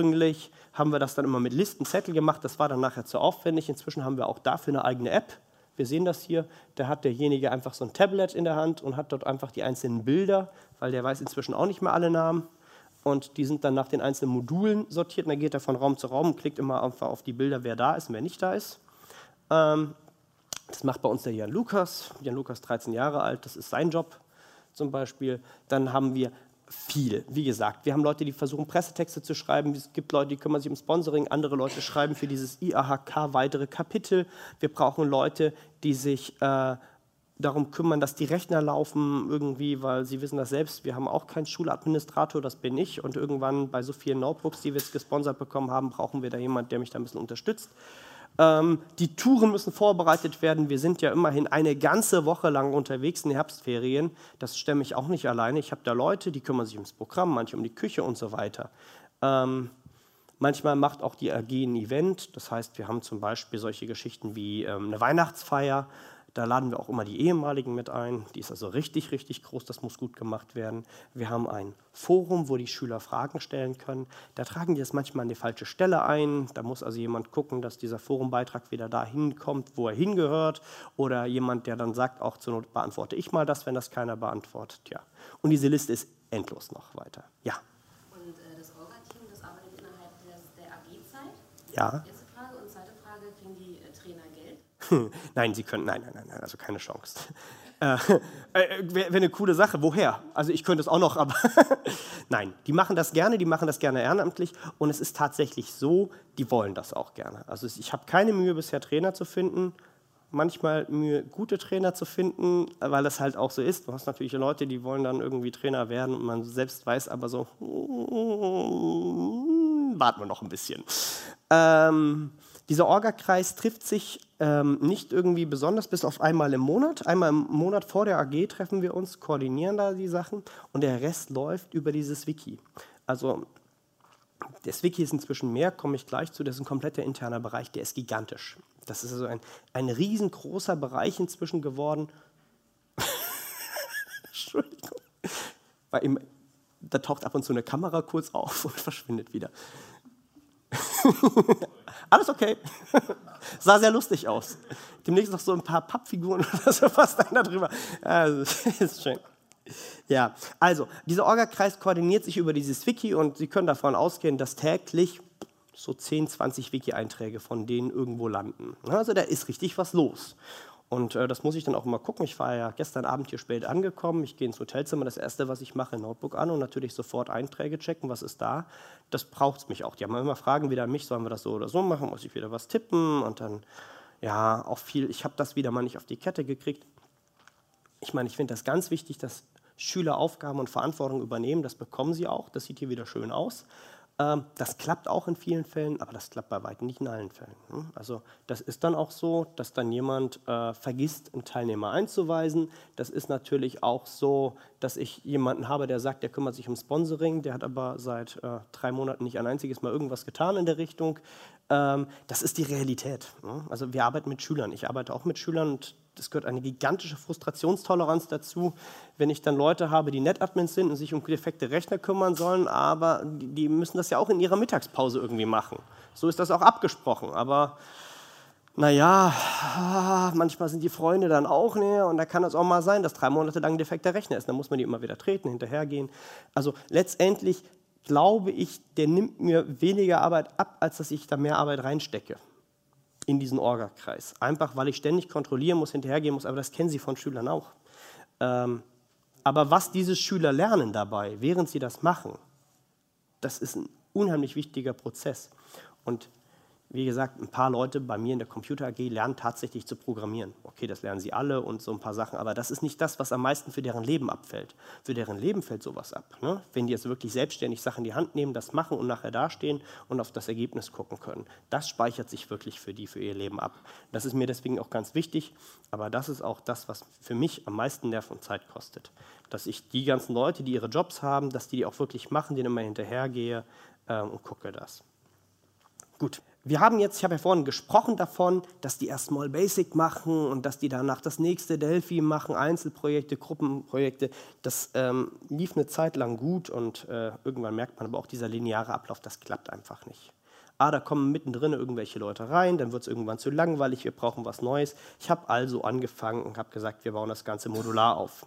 Ursprünglich haben wir das dann immer mit Listenzettel gemacht, das war dann nachher zu aufwendig. Inzwischen haben wir auch dafür eine eigene App, Wir sehen das hier, da hat derjenige einfach so ein Tablet in der Hand und hat dort einfach die einzelnen Bilder, weil der weiß inzwischen auch nicht mehr alle Namen. Und die sind dann nach den einzelnen Modulen sortiert und dann geht er von Raum zu Raum und klickt immer einfach auf die Bilder, wer da ist und wer nicht da ist. Das macht bei uns der Jan Lukas. Jan Lukas, 13 Jahre alt, das ist sein Job zum Beispiel. Dann haben wir viel, wie gesagt. Wir haben Leute, die versuchen, Pressetexte zu schreiben. Es gibt Leute, die kümmern sich um Sponsoring. Andere Leute schreiben für dieses IAHK weitere Kapitel. Wir brauchen Leute, die sich darum kümmern, dass die Rechner laufen irgendwie, weil Sie wissen das selbst, wir haben auch keinen Schuladministrator, das bin ich. Und irgendwann bei so vielen Notebooks, die wir jetzt gesponsert bekommen haben, brauchen wir da jemanden, der mich da ein bisschen unterstützt. Die Touren müssen vorbereitet werden. Wir sind ja immerhin eine ganze Woche lang unterwegs in den Herbstferien. Das stemme ich auch nicht alleine. Ich habe da Leute, die kümmern sich ums Programm, manche um die Küche und so weiter. Manchmal macht auch die AG ein Event. Das heißt, wir haben zum Beispiel solche Geschichten wie eine Weihnachtsfeier. Da laden wir auch immer die Ehemaligen mit ein. Die ist also richtig, richtig groß, das muss gut gemacht werden. Wir haben ein Forum, wo die Schüler Fragen stellen können. Da tragen die das manchmal an die falsche Stelle ein. Da muss also jemand gucken, dass dieser Forumbeitrag wieder dahin kommt, wo er hingehört. Oder jemand, der dann sagt, auch zur Not beantworte ich mal das, wenn das keiner beantwortet. Ja. Und diese Liste ist endlos noch weiter. Ja. Und das Orga-Team, das arbeitet innerhalb der AG-Zeit? Ja. Erste Frage. Und zweite Frage, kriegen die Trainer Geld? Nein, sie können, nein, also keine Chance. Wäre eine coole Sache. Woher? Also ich könnte es auch noch, aber nein, die machen das gerne ehrenamtlich und es ist tatsächlich so, die wollen das auch gerne. Also ich habe keine Mühe bisher Trainer zu finden, manchmal Mühe gute Trainer zu finden, weil das halt auch so ist. Du hast natürlich Leute, die wollen dann irgendwie Trainer werden und man selbst weiß aber so, warten wir noch ein bisschen. Dieser Orga-Kreis trifft sich nicht irgendwie besonders, bis auf einmal im Monat. Einmal im Monat vor der AG treffen wir uns, koordinieren da die Sachen und der Rest läuft über dieses Wiki. Also das Wiki ist inzwischen mehr, komme ich gleich zu, das ist ein kompletter interner Bereich, der ist gigantisch. Das ist also ein riesengroßer Bereich inzwischen geworden. Entschuldigung. Da taucht ab und zu eine Kamera kurz auf und verschwindet wieder. Alles okay. Sah sehr lustig aus. Demnächst noch so ein paar Pappfiguren oder so, was da drüber. Also, ist schön. Ja, also, dieser Orga-Kreis koordiniert sich über dieses Wiki und Sie können davon ausgehen, dass täglich so 10, 20 Wiki-Einträge von denen irgendwo landen. Also, da ist richtig was los. Und das muss ich dann auch immer gucken. Ich war ja gestern Abend hier spät angekommen. Ich gehe ins Hotelzimmer. Das Erste, was ich mache, Notebook an und natürlich sofort Einträge checken, was ist da. Das braucht es mich auch. Die haben immer Fragen wieder an mich, sollen wir das so oder so machen? Muss ich wieder was tippen? Und dann, ja, auch viel. Ich habe das wieder mal nicht auf die Kette gekriegt. Ich meine, ich finde das ganz wichtig, dass Schüler Aufgaben und Verantwortung übernehmen. Das bekommen sie auch. Das sieht hier wieder schön aus. Das klappt auch in vielen Fällen, aber das klappt bei weitem nicht in allen Fällen. Also das ist dann auch so, dass dann jemand vergisst, einen Teilnehmer einzuweisen. Das ist natürlich auch so, dass ich jemanden habe, der sagt, der kümmert sich um Sponsoring, der hat aber seit 3 Monaten nicht ein einziges Mal irgendwas getan in der Richtung. Das ist die Realität. Also wir arbeiten mit Schülern, ich arbeite auch mit Schülern und es gehört eine gigantische Frustrationstoleranz dazu, wenn ich dann Leute habe, die NetAdmins sind und sich um defekte Rechner kümmern sollen, aber die müssen das ja auch in ihrer Mittagspause irgendwie machen. So ist das auch abgesprochen, aber naja, manchmal sind die Freunde dann auch näher und da kann es auch mal sein, dass 3 Monate lang ein defekter Rechner ist. Dann muss man die immer wieder treten, hinterhergehen. Also letztendlich glaube ich, der nimmt mir weniger Arbeit ab, als dass ich da mehr Arbeit reinstecke in diesen Orga-Kreis. Einfach, weil ich ständig kontrollieren muss, hinterhergehen muss, aber das kennen Sie von Schülern auch. Aber was diese Schüler lernen dabei, während sie das machen, das ist ein unheimlich wichtiger Prozess. Und wie gesagt, ein paar Leute bei mir in der Computer AG lernen tatsächlich zu programmieren. Okay, das lernen sie alle und so ein paar Sachen, aber das ist nicht das, was am meisten für deren Leben abfällt. Für deren Leben fällt sowas ab. Ne? Wenn die jetzt wirklich selbstständig Sachen in die Hand nehmen, das machen und nachher dastehen und auf das Ergebnis gucken können. Das speichert sich wirklich für ihr Leben ab. Das ist mir deswegen auch ganz wichtig, aber das ist auch das, was für mich am meisten Nerv und Zeit kostet. Dass ich die ganzen Leute, die ihre Jobs haben, dass die auch wirklich machen, denen immer hinterhergehe und gucke das. Gut. Ich habe ja vorhin gesprochen davon, dass die erst Small Basic machen und dass die danach das nächste Delphi machen, Einzelprojekte, Gruppenprojekte. Das lief eine Zeit lang gut und irgendwann merkt man aber auch, dieser lineare Ablauf, das klappt einfach nicht. da kommen mittendrin irgendwelche Leute rein, dann wird es irgendwann zu langweilig, wir brauchen was Neues. Ich habe also angefangen und habe gesagt, wir bauen das Ganze modular auf.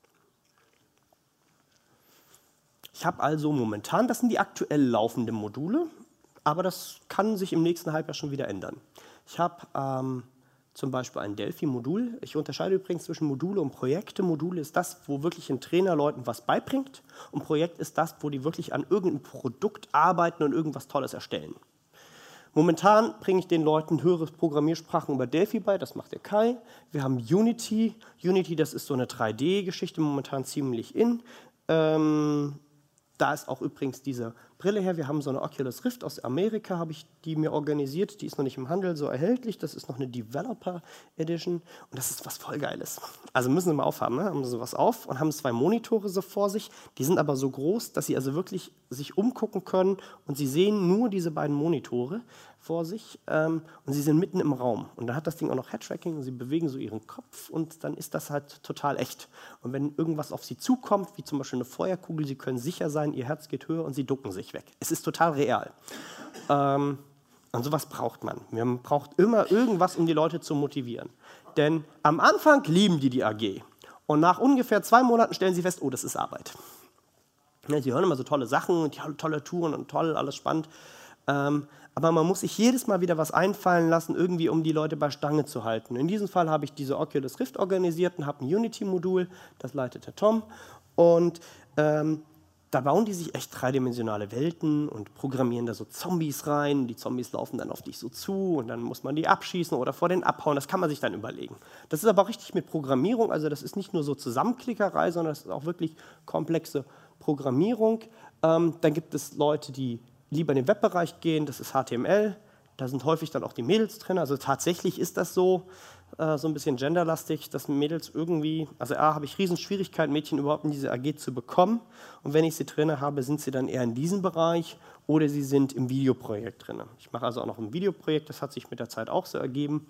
Ich habe also momentan, das sind die aktuell laufenden Module, aber das kann sich im nächsten Halbjahr schon wieder ändern. Ich habe zum Beispiel ein Delphi-Modul. Ich unterscheide übrigens zwischen Module und Projekte. Module ist das, wo wirklich ein Trainer Leuten was beibringt, und Projekt ist das, wo die wirklich an irgendeinem Produkt arbeiten und irgendwas Tolles erstellen. Momentan bringe ich den Leuten höhere Programmiersprachen über Delphi bei, das macht der Kai. Wir haben Unity. Unity, das ist so eine 3D-Geschichte, momentan ziemlich in. Da ist auch übrigens diese Brille her. Wir haben so eine Oculus Rift aus Amerika, habe ich die mir organisiert. Die ist noch nicht im Handel so erhältlich. Das ist noch eine Developer Edition. Und das ist was voll Geiles. Also müssen Sie mal aufhaben, ne? Haben Sie sowas auf und haben 2 Monitore so vor sich. Die sind aber so groß, dass Sie also wirklich sich umgucken können. Und Sie sehen nur diese beiden Monitore vor sich. Und Sie sind mitten im Raum. Und dann hat das Ding auch noch Head-Tracking. Und Sie bewegen so Ihren Kopf. Und dann ist das halt total echt. Und wenn irgendwas auf Sie zukommt, wie zum Beispiel eine Feuerkugel, Sie können sicher sein, Ihr Herz geht höher und Sie ducken sich weg. Es ist total real. Und sowas braucht man. Man braucht immer irgendwas, um die Leute zu motivieren. Denn am Anfang lieben die AG. Und nach ungefähr 2 Monaten stellen sie fest, oh, das ist Arbeit. Ja, sie hören immer so tolle Sachen, tolle Touren und toll, alles spannend. Aber man muss sich jedes Mal wieder was einfallen lassen, irgendwie, um die Leute bei Stange zu halten. In diesem Fall habe ich diese Oculus Rift organisiert und habe ein Unity-Modul, das leitet der Tom. Und da bauen die sich echt dreidimensionale Welten und programmieren da so Zombies rein. Die Zombies laufen dann auf dich so zu und dann muss man die abschießen oder vor denen abhauen. Das kann man sich dann überlegen. Das ist aber auch richtig mit Programmierung. Also das ist nicht nur so Zusammenklickerei, sondern das ist auch wirklich komplexe Programmierung. Dann gibt es Leute, die lieber in den Webbereich gehen. Das ist HTML. Da sind häufig dann auch die Mädels drin. Also tatsächlich ist das so ein bisschen genderlastig, dass Mädels irgendwie, also habe ich riesen Schwierigkeiten, Mädchen überhaupt in diese AG zu bekommen. Und wenn ich sie drin habe, sind sie dann eher in diesem Bereich oder sie sind im Videoprojekt drin. Ich mache also auch noch ein Videoprojekt, das hat sich mit der Zeit auch so ergeben.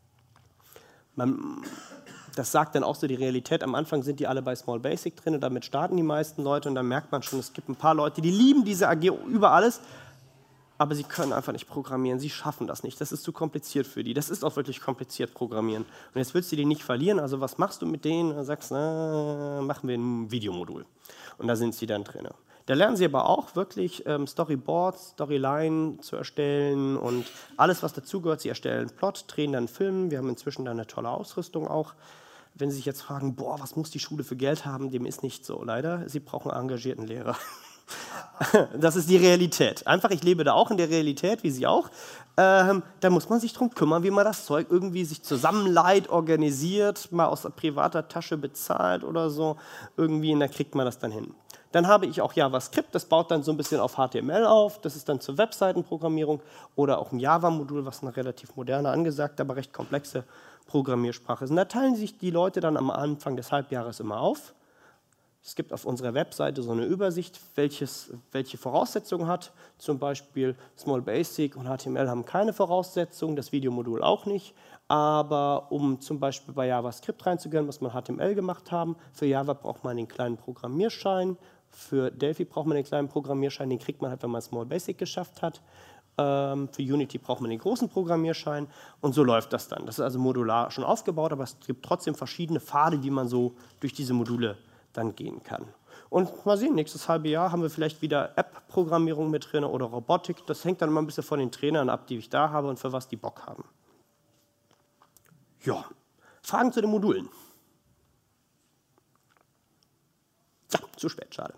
Das sagt dann auch so die Realität. Am Anfang sind die alle bei Small Basic drin und damit starten die meisten Leute und dann merkt man schon, es gibt ein paar Leute, die lieben diese AG über alles, aber sie können einfach nicht programmieren, sie schaffen das nicht, das ist zu kompliziert für die, das ist auch wirklich kompliziert programmieren. Und jetzt willst du die nicht verlieren, also was machst du mit denen? Und sagst, machen wir ein Videomodul. Und da sind sie dann drin. Da lernen sie aber auch wirklich Storyboards, Storyline zu erstellen und alles, was dazugehört. Sie erstellen Plot, drehen dann Film, wir haben inzwischen dann eine tolle Ausrüstung auch. Wenn Sie sich jetzt fragen, boah, was muss die Schule für Geld haben, dem ist nicht so, leider. Sie brauchen einen engagierten Lehrer. Das ist die Realität. Einfach, ich lebe da auch in der Realität, wie Sie auch. Da muss man sich darum kümmern, wie man das Zeug irgendwie sich zusammenleiht, organisiert, mal aus privater Tasche bezahlt oder so. Irgendwie, und da kriegt man das dann hin. Dann habe ich auch JavaScript, das baut dann so ein bisschen auf HTML auf. Das ist dann zur Webseitenprogrammierung oder auch ein Java-Modul, was eine relativ moderne, angesagte, aber recht komplexe Programmiersprache ist. Und da teilen sich die Leute dann am Anfang des Halbjahres immer auf. Es gibt auf unserer Webseite so eine Übersicht, welche Voraussetzungen hat. Zum Beispiel Small Basic und HTML haben keine Voraussetzungen, das Videomodul auch nicht. Aber um zum Beispiel bei JavaScript reinzugehen, muss man HTML gemacht haben. Für Java braucht man den kleinen Programmierschein. Für Delphi braucht man den kleinen Programmierschein, den kriegt man halt, wenn man Small Basic geschafft hat. Für Unity braucht man den großen Programmierschein und so läuft das dann. Das ist also modular schon aufgebaut, aber es gibt trotzdem verschiedene Pfade, wie man so durch diese Module dann gehen kann. Und mal sehen, nächstes halbe Jahr haben wir vielleicht wieder App-Programmierung mit drin oder Robotik. Das hängt dann immer ein bisschen von den Trainern ab, die ich da habe und für was die Bock haben. Ja, Fragen zu den Modulen? Ja, zu spät, schade.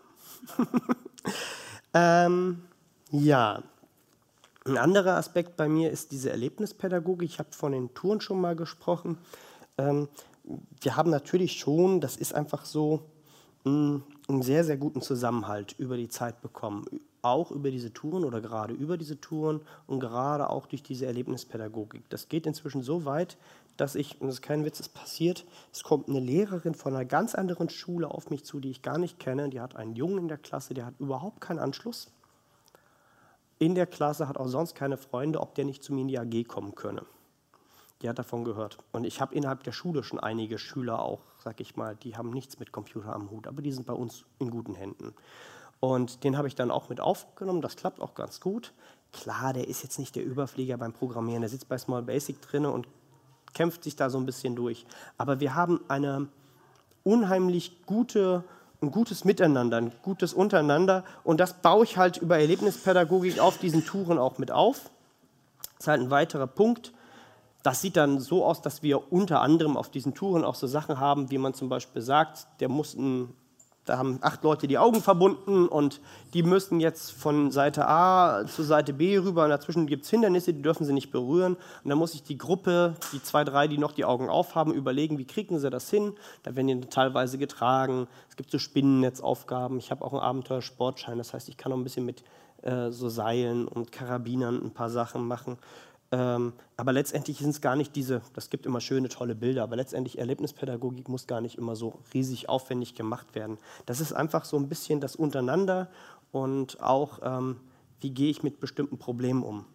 Ja, ein anderer Aspekt bei mir ist diese Erlebnispädagogik. Ich habe von den Touren schon mal gesprochen. Wir haben natürlich schon, das ist einfach so, einen sehr, sehr guten Zusammenhalt über die Zeit bekommen. Auch über diese Touren oder gerade über diese Touren und gerade auch durch diese Erlebnispädagogik. Das geht inzwischen so weit, dass und das ist kein Witz, es passiert, es kommt eine Lehrerin von einer ganz anderen Schule auf mich zu, die ich gar nicht kenne. Die hat einen Jungen in der Klasse, der hat überhaupt keinen Anschluss. In der Klasse hat auch sonst keine Freunde, ob der nicht zu mir in die AG kommen könne. Die hat davon gehört. Und ich habe innerhalb der Schule schon einige Schüler auch, sag ich mal, die haben nichts mit Computer am Hut, aber die sind bei uns in guten Händen. Und den habe ich dann auch mit aufgenommen, das klappt auch ganz gut. klar, der ist jetzt nicht der Überflieger beim Programmieren, der sitzt bei Small Basic drin und kämpft sich da so ein bisschen durch. Aber wir haben eine unheimlich ein gutes Miteinander, ein gutes Untereinander und das baue ich halt über Erlebnispädagogik auf diesen Touren auch mit auf. Das ist halt ein weiterer Punkt. Das sieht dann so aus, dass wir unter anderem auf diesen Touren auch so Sachen haben, wie man zum Beispiel sagt, da haben 8 Leute die Augen verbunden und die müssen jetzt von Seite A zu Seite B rüber und dazwischen gibt es Hindernisse, die dürfen sie nicht berühren. Und dann muss sich die Gruppe, die 2, 3, die noch die Augen aufhaben, überlegen, wie kriegen sie das hin. Da werden die teilweise getragen. Es gibt so Spinnennetzaufgaben. Ich habe auch einen Abenteuersportschein, das heißt, ich kann auch ein bisschen mit so Seilen und Karabinern ein paar Sachen machen. Aber letztendlich sind es gar nicht das gibt immer schöne, tolle Bilder, aber letztendlich Erlebnispädagogik muss gar nicht immer so riesig aufwendig gemacht werden. Das ist einfach so ein bisschen das Untereinander und auch, wie gehe ich mit bestimmten Problemen um.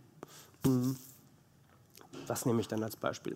Das nehme ich dann als Beispiel.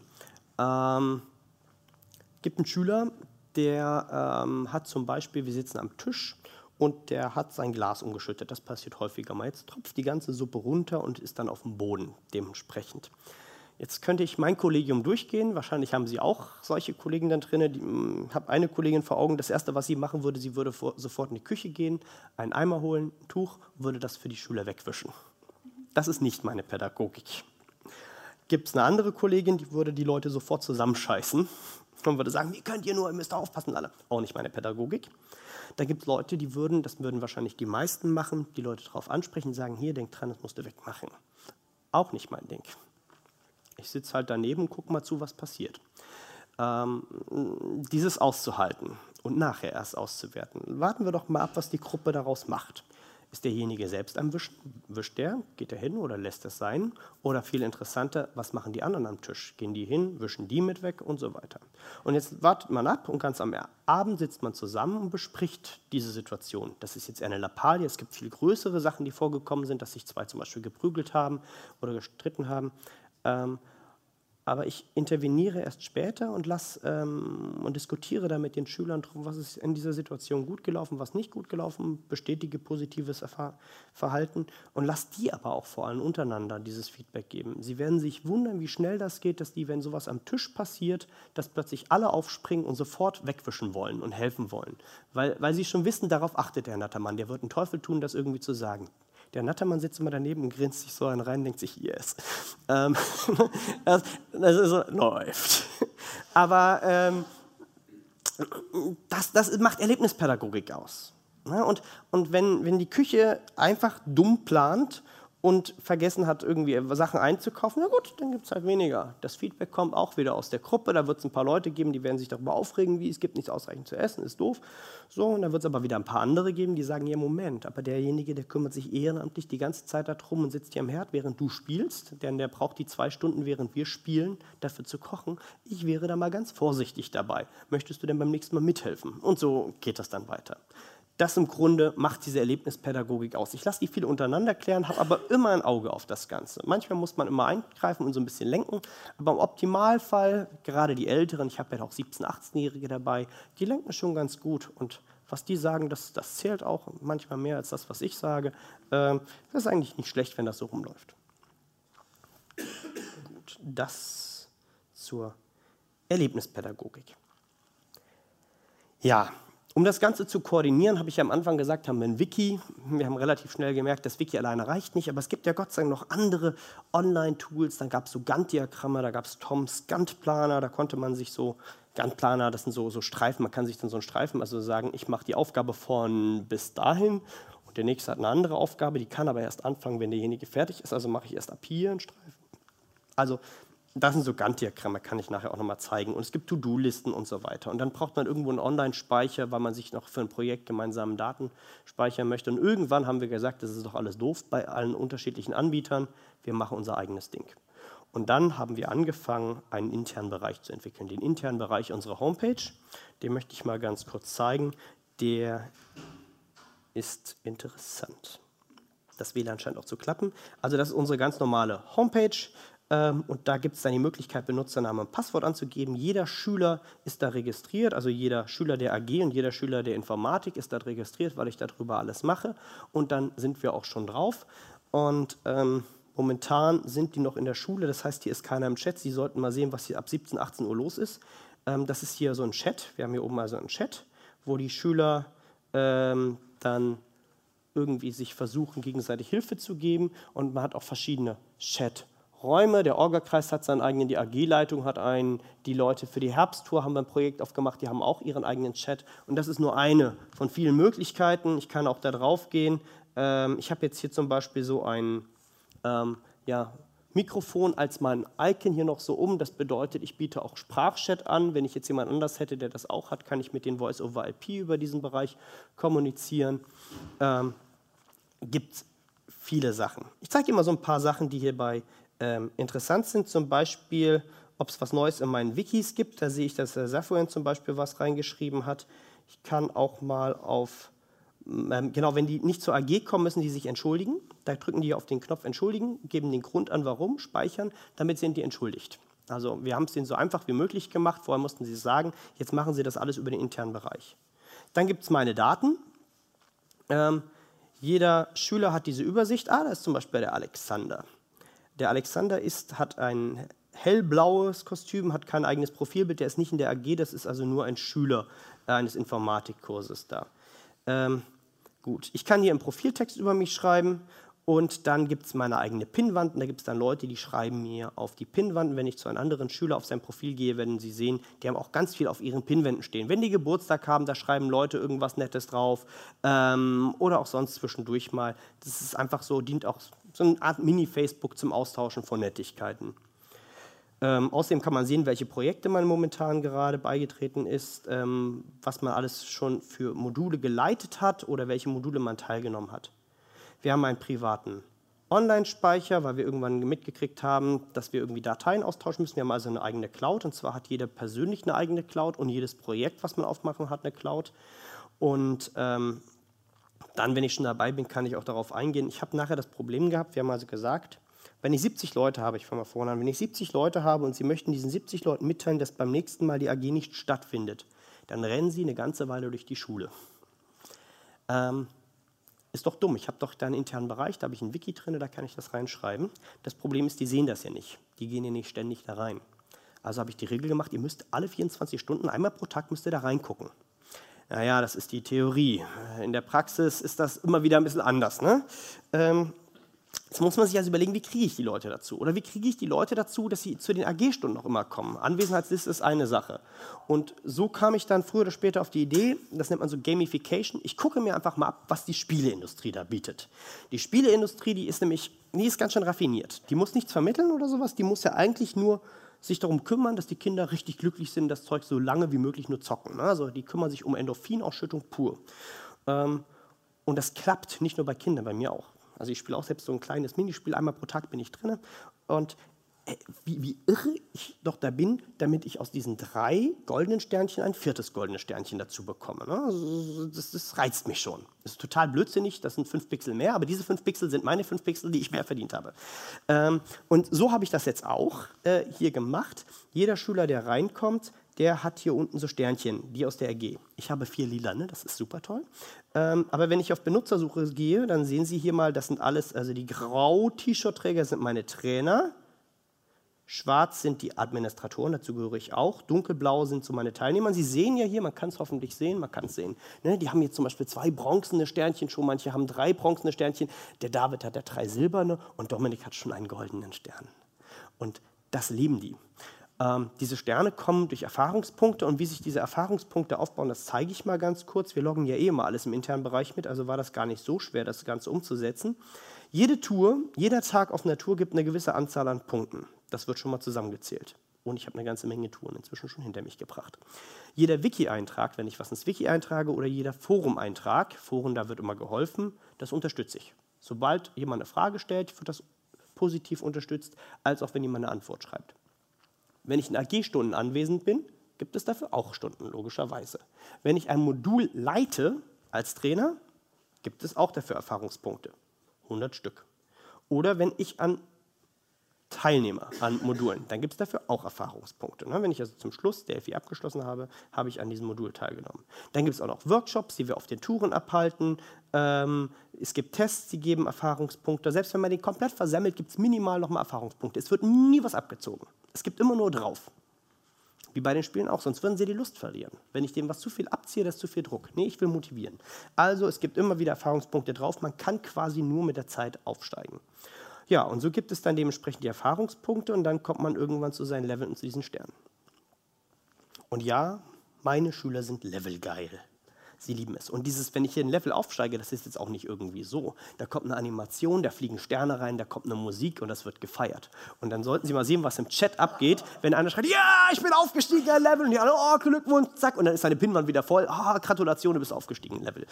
Gibt einen Schüler, der hat zum Beispiel, wir sitzen am Tisch, und der hat sein Glas umgeschüttet. Das passiert häufiger mal. Jetzt tropft die ganze Suppe runter und ist dann auf dem Boden dementsprechend. Jetzt könnte ich mein Kollegium durchgehen. Wahrscheinlich haben Sie auch solche Kollegen dann drin. Ich habe eine Kollegin vor Augen. Das Erste, was sie machen würde, sie würde sofort in die Küche gehen, einen Eimer holen, ein Tuch, würde das für die Schüler wegwischen. Das ist nicht meine Pädagogik. Gibt es eine andere Kollegin, die würde die Leute sofort zusammenscheißen und würde sagen, wie könnt ihr nur, ihr müsst aufpassen alle. Auch nicht meine Pädagogik. Da gibt es Leute, das würden wahrscheinlich die meisten machen, die Leute darauf ansprechen, sagen, hier, denk dran, das musst du wegmachen. Auch nicht mein Ding. Ich sitze halt daneben und gucke mal zu, was passiert. Dieses auszuhalten und nachher erst auszuwerten. Warten wir doch mal ab, was die Gruppe daraus macht. Ist derjenige selbst am Wischen? Wischt der? Geht er hin oder lässt es sein? Oder viel interessanter, was machen die anderen am Tisch? Gehen die hin, wischen die mit weg und so weiter. Und jetzt wartet man ab und ganz am Abend sitzt man zusammen und bespricht diese Situation. Das ist jetzt eine Lappalie. Es gibt viel größere Sachen, die vorgekommen sind, dass sich 2 zum Beispiel geprügelt haben oder gestritten haben. Aber ich interveniere erst später und diskutiere da mit den Schülern drum, was ist in dieser Situation gut gelaufen, was nicht gut gelaufen, bestätige positives Verhalten und lasse die aber auch vor allem untereinander dieses Feedback geben. Sie werden sich wundern, wie schnell das geht, dass die, wenn sowas am Tisch passiert, dass plötzlich alle aufspringen und sofort wegwischen wollen und helfen wollen. Weil sie schon wissen, darauf achtet der Nattermann, der wird einen Teufel tun, das irgendwie zu sagen. Der Nattermann sitzt immer daneben und grinst sich so einen rein und denkt sich, yes. Das ist so, läuft. Aber das macht Erlebnispädagogik aus. Und wenn die Küche einfach dumm plant und vergessen hat, irgendwie Sachen einzukaufen, na gut, dann gibt es halt weniger. Das Feedback kommt auch wieder aus der Gruppe, da wird es ein paar Leute geben, die werden sich darüber aufregen, wie es gibt nichts ausreichend zu essen, ist doof. So, und dann wird es aber wieder ein paar andere geben, die sagen, ja Moment, aber derjenige, der kümmert sich ehrenamtlich die ganze Zeit darum und sitzt hier am Herd, während du spielst, denn der braucht die 2 Stunden, während wir spielen, dafür zu kochen. Ich wäre da mal ganz vorsichtig dabei. Möchtest du denn beim nächsten Mal mithelfen? Und so geht das dann weiter. Das im Grunde macht diese Erlebnispädagogik aus. Ich lasse die viele untereinander klären, habe aber immer ein Auge auf das Ganze. Manchmal muss man immer eingreifen und so ein bisschen lenken, aber im Optimalfall, gerade die Älteren, ich habe ja auch 17-, 18-Jährige dabei, die lenken schon ganz gut. Und was die sagen, das zählt auch manchmal mehr als das, was ich sage. Das ist eigentlich nicht schlecht, wenn das so rumläuft. Gut, das zur Erlebnispädagogik. Ja. Um das Ganze zu koordinieren, habe ich ja am Anfang gesagt, haben wir ein Wiki. Wir haben relativ schnell gemerkt, das Wiki alleine reicht nicht, aber es gibt ja Gott sei Dank noch andere Online-Tools. Da gab es so Gantt-Diagramme, da gab es Toms Gantt-Planer, da konnte man sich so, Gantt-Planer, das sind so Streifen, man kann sich dann so einen Streifen, also sagen, ich mache die Aufgabe von bis dahin und der nächste hat eine andere Aufgabe, die kann aber erst anfangen, wenn derjenige fertig ist, also mache ich erst ab hier einen Streifen. Also das sind so Gantt-Diagramme, kann ich nachher auch nochmal zeigen. Und es gibt To-Do-Listen und so weiter. Und dann braucht man irgendwo einen Online-Speicher, weil man sich noch für ein Projekt gemeinsamen Daten speichern möchte. Und irgendwann haben wir gesagt, das ist doch alles doof bei allen unterschiedlichen Anbietern. Wir machen unser eigenes Ding. Und dann haben wir angefangen, einen internen Bereich zu entwickeln. Den internen Bereich unserer Homepage, den möchte ich mal ganz kurz zeigen. Der ist interessant. Das WLAN scheint auch zu klappen. Also das ist unsere ganz normale Homepage. Und da gibt es dann die Möglichkeit, Benutzername und Passwort anzugeben. Jeder Schüler ist da registriert, also jeder Schüler der AG und jeder Schüler der Informatik ist da registriert, weil ich darüber alles mache. Und dann sind wir auch schon drauf. Und momentan sind die noch in der Schule, das heißt, hier ist keiner im Chat. Sie sollten mal sehen, was hier ab 17, 18 Uhr los ist. Das ist hier so ein Chat. Wir haben hier oben also einen Chat, wo die Schüler dann irgendwie sich versuchen, gegenseitig Hilfe zu geben. Und man hat auch verschiedene Chaträume. Der Orga-Kreis hat seinen eigenen, die AG-Leitung hat einen, die Leute für die Herbsttour haben ein Projekt aufgemacht, die haben auch ihren eigenen Chat. Und das ist nur eine von vielen Möglichkeiten. Ich kann auch da drauf gehen. Ich habe jetzt hier zum Beispiel so ein Mikrofon als mein Icon hier noch so um. Das bedeutet, ich biete auch Sprachchat an. Wenn ich jetzt jemand anders hätte, der das auch hat, kann ich mit den Voice-over-IP über diesen Bereich kommunizieren. Gibt es viele Sachen. Ich zeige dir mal so ein paar Sachen, die hierbei interessant sind. Zum Beispiel, ob es was Neues in meinen Wikis gibt. Da sehe ich, dass der Safoyan zum Beispiel was reingeschrieben hat. Ich kann auch mal auf genau, wenn die nicht zur AG kommen, müssen die sich entschuldigen. Da drücken die auf den Knopf Entschuldigen, geben den Grund an, warum, speichern, damit sind die entschuldigt. Also wir haben es denen so einfach wie möglich gemacht. Vorher mussten sie es sagen, jetzt machen sie das alles über den internen Bereich. Dann gibt es meine Daten. Jeder Schüler hat diese Übersicht. Da ist zum Beispiel der Alexander. Der Alexander hat ein hellblaues Kostüm, hat kein eigenes Profilbild, der ist nicht in der AG, das ist also nur ein Schüler eines Informatikkurses da. Gut, ich kann hier einen Profiltext über mich schreiben und dann gibt es meine eigene Pinnwand und da gibt es dann Leute, die schreiben mir auf die Pinnwand. Wenn ich zu einem anderen Schüler auf sein Profil gehe, werden Sie sehen, die haben auch ganz viel auf ihren Pinnwänden stehen. Wenn die Geburtstag haben, da schreiben Leute irgendwas Nettes drauf oder auch sonst zwischendurch mal. Das ist einfach so, dient auch so eine Art Mini-Facebook zum Austauschen von Nettigkeiten. Außerdem kann man sehen, welche Projekte man momentan gerade beigetreten ist, was man alles schon für Module geleitet hat oder welche Module man teilgenommen hat. Wir haben einen privaten Online-Speicher, weil wir irgendwann mitgekriegt haben, dass wir irgendwie Dateien austauschen müssen. Wir haben also eine eigene Cloud und zwar hat jeder persönlich eine eigene Cloud und jedes Projekt, was man aufmachen hat, eine Cloud. Und dann, wenn ich schon dabei bin, kann ich auch darauf eingehen. Ich habe nachher das Problem gehabt, wir haben also gesagt, wenn ich 70 Leute habe, ich fange mal vorne an, wenn ich 70 Leute habe und Sie möchten diesen 70 Leuten mitteilen, dass beim nächsten Mal die AG nicht stattfindet, dann rennen Sie eine ganze Weile durch die Schule. Ist doch dumm, ich habe doch da einen internen Bereich, da habe ich ein Wiki drin, da kann ich das reinschreiben. Das Problem ist, die sehen das ja nicht, die gehen ja nicht ständig da rein. Also habe ich die Regel gemacht, ihr müsst alle 24 Stunden, einmal pro Tag müsst ihr da reingucken. Naja, das ist die Theorie. In der Praxis ist das immer wieder ein bisschen anders, ne? Jetzt muss man sich also überlegen, wie kriege ich die Leute dazu? Oder wie kriege ich die Leute dazu, dass sie zu den AG-Stunden noch immer kommen? Anwesenheitsliste ist eine Sache. Und so kam ich dann früher oder später auf die Idee, das nennt man so Gamification. Ich gucke mir einfach mal ab, was die Spieleindustrie da bietet. Die Spieleindustrie, die ist ganz schön raffiniert. Die muss nichts vermitteln oder sowas, die muss ja eigentlich nur sich darum kümmern, dass die Kinder richtig glücklich sind, das Zeug so lange wie möglich nur zocken. Also die kümmern sich um Endorphinausschüttung pur. Und das klappt nicht nur bei Kindern, bei mir auch. Also ich spiele auch selbst so ein kleines Minispiel, einmal pro Tag bin ich drin. Und wie irre ich doch da bin, damit ich aus diesen 3 goldenen Sternchen ein 4. goldenes Sternchen dazu bekomme. Also das reizt mich schon. Das ist total blödsinnig, das sind 5 Pixel mehr, aber diese 5 Pixel sind meine 5 Pixel, die ich mehr verdient habe. Und so habe ich das jetzt auch hier gemacht. Jeder Schüler, der reinkommt, der hat hier unten so Sternchen, die aus der AG. Ich habe 4 lila, ne? Das ist super toll. Aber wenn ich auf Benutzersuche gehe, dann sehen Sie hier mal, das sind alles, also die Grau-T-Shirt-Träger sind meine Trainer, schwarz sind die Administratoren, dazu gehöre ich auch, dunkelblau sind so meine Teilnehmer. Sie sehen ja hier, man kann es hoffentlich sehen, man kann es sehen. Ne? Die haben jetzt zum Beispiel 2 bronzene Sternchen schon, manche haben 3 bronzene Sternchen. Der David hat ja 3 silberne und Dominik hat schon einen goldenen Stern. Und das lieben die. Diese Sterne kommen durch Erfahrungspunkte und wie sich diese Erfahrungspunkte aufbauen, das zeige ich mal ganz kurz. Wir loggen ja eh immer alles im internen Bereich mit, also war das gar nicht so schwer, das Ganze umzusetzen. Jede Tour, jeder Tag auf einer Tour gibt eine gewisse Anzahl an Punkten. Das wird schon mal zusammengezählt. Und ich habe eine ganze Menge Touren inzwischen schon hinter mich gebracht. Jeder Wiki-Eintrag, wenn ich was ins Wiki eintrage, oder jeder Forum-Eintrag, Foren, da wird immer geholfen, das unterstütze ich. Sobald jemand eine Frage stellt, wird das positiv unterstützt, als auch wenn jemand eine Antwort schreibt. Wenn ich in AG-Stunden anwesend bin, gibt es dafür auch Stunden, logischerweise. Wenn ich ein Modul leite als Trainer, gibt es auch dafür Erfahrungspunkte. 100 Stück. Oder wenn ich an Teilnehmer an Modulen, dann gibt es dafür auch Erfahrungspunkte. Wenn ich also zum Schluss der FI abgeschlossen habe, habe ich an diesem Modul teilgenommen. Dann gibt es auch noch Workshops, die wir auf den Touren abhalten. Es gibt Tests, die geben Erfahrungspunkte. Selbst wenn man den komplett versammelt, gibt es minimal nochmal Erfahrungspunkte. Es wird nie was abgezogen. Es gibt immer nur drauf. Wie bei den Spielen auch, sonst würden sie die Lust verlieren. Wenn ich dem was zu viel abziehe, das ist zu viel Druck. Nee, ich will motivieren. Also es gibt immer wieder Erfahrungspunkte drauf. Man kann quasi nur mit der Zeit aufsteigen. Ja, und so gibt es dann dementsprechend die Erfahrungspunkte und dann kommt man irgendwann zu seinen Leveln und zu diesen Sternen. Und ja, meine Schüler sind levelgeil. Sie lieben es. Und dieses, wenn ich hier ein Level aufsteige, das ist jetzt auch nicht irgendwie so. Da kommt eine Animation, da fliegen Sterne rein, da kommt eine Musik und das wird gefeiert. Und dann sollten Sie mal sehen, was im Chat abgeht, wenn einer schreit, ja, ich bin aufgestiegen, ein Level. Und die alle, oh, Glückwunsch, zack. Und dann ist seine Pinnwand wieder voll. Oh, Gratulation, du bist aufgestiegen, Level.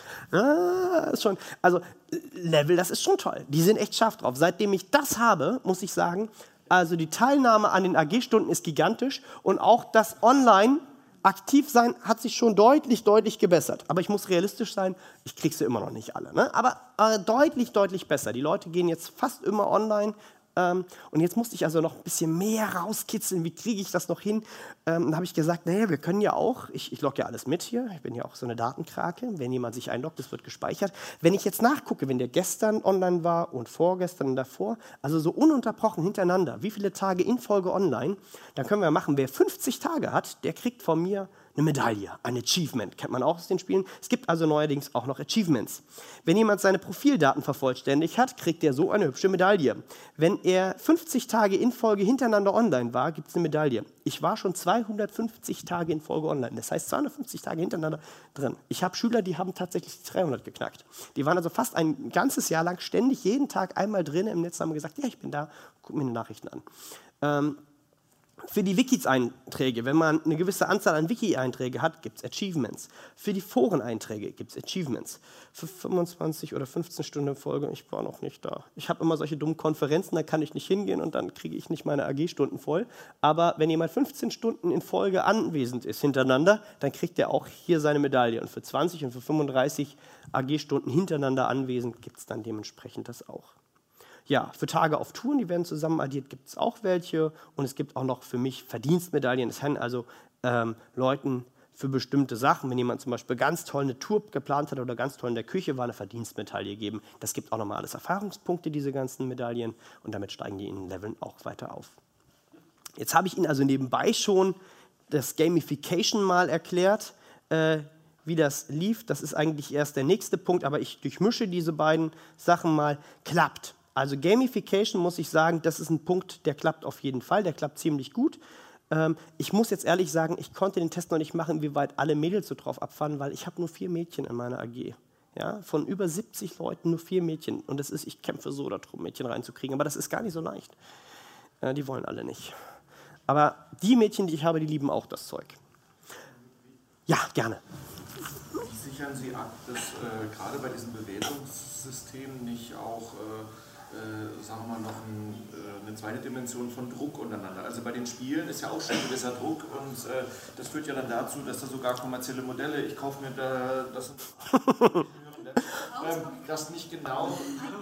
Ist schon, also Level, das ist schon toll. Die sind echt scharf drauf. Seitdem ich das habe, muss ich sagen, also die Teilnahme an den AG-Stunden ist gigantisch und auch das Online aktiv sein hat sich schon deutlich gebessert. Aber ich muss realistisch sein, ich kriege sie immer noch nicht alle. Ne? Aber deutlich besser. Die Leute gehen jetzt fast immer online. Und jetzt musste ich also noch ein bisschen mehr rauskitzeln. Wie kriege ich das noch hin? Dann habe ich gesagt, naja, wir können ja auch, ich logge ja alles mit hier. Ich bin ja auch so eine Datenkrake. Wenn jemand sich einloggt, das wird gespeichert. Wenn ich jetzt nachgucke, wenn der gestern online war und vorgestern und davor, also so ununterbrochen hintereinander, wie viele Tage in Folge online, dann können wir machen, wer 50 Tage hat, der kriegt von mir eine Medaille, ein Achievement, kennt man auch aus den Spielen. Es gibt also neuerdings auch noch Achievements. Wenn jemand seine Profildaten vervollständigt hat, kriegt er so eine hübsche Medaille. Wenn er 50 Tage in Folge hintereinander online war, gibt es eine Medaille. Ich war schon 250 Tage in Folge online, das heißt 250 Tage hintereinander drin. Ich habe Schüler, die haben tatsächlich 300 geknackt. Die waren also fast ein ganzes Jahr lang ständig jeden Tag einmal drin im Netz, haben gesagt, ja, ich bin da, guck mir die Nachrichten an. Für die Wikis-Einträge, wenn man eine gewisse Anzahl an Wiki-Einträge hat, gibt es Achievements. Für die Foren-Einträge gibt es Achievements. Für 25 oder 15 Stunden in Folge, ich war noch nicht da. Ich habe immer solche dummen Konferenzen, da kann ich nicht hingehen und dann kriege ich nicht meine AG-Stunden voll. Aber wenn jemand 15 Stunden in Folge anwesend ist hintereinander, dann kriegt er auch hier seine Medaille. Und für 20 und für 35 AG-Stunden hintereinander anwesend gibt es dann dementsprechend das auch. Ja, für Tage auf Touren, die werden zusammen addiert, gibt es auch welche. Und es gibt auch noch für mich Verdienstmedaillen. Das kann also Leuten für bestimmte Sachen, wenn jemand zum Beispiel ganz toll eine Tour geplant hat oder ganz toll in der Küche war, eine Verdienstmedaille geben. Das gibt auch nochmal alles Erfahrungspunkte, diese ganzen Medaillen. Und damit steigen die in Leveln auch weiter auf. Jetzt habe ich Ihnen also nebenbei schon das Gamification mal erklärt, wie das lief. Das ist eigentlich erst der nächste Punkt, aber ich durchmische diese beiden Sachen mal. Klappt. Also Gamification, muss ich sagen, das ist ein Punkt, der klappt auf jeden Fall, der klappt ziemlich gut. Ich muss jetzt ehrlich sagen, ich konnte den Test noch nicht machen, wie weit alle Mädels so drauf abfahren, weil ich habe nur 4 Mädchen in meiner AG. Ja, von über 70 Leuten nur 4 Mädchen. Und das ist, ich kämpfe so darum, Mädchen reinzukriegen, aber das ist gar nicht so leicht. Die wollen alle nicht. Aber die Mädchen, die ich habe, die lieben auch das Zeug. Ja, gerne. Wie sichern Sie ab, dass gerade bei diesen Bewertungssystemen nicht auch sagen wir mal, noch eine zweite Dimension von Druck untereinander. Also bei den Spielen ist ja auch schon ein gewisser Druck und das führt ja dann dazu, dass da sogar kommerzielle Modelle, ich kaufe mir da das nicht genau.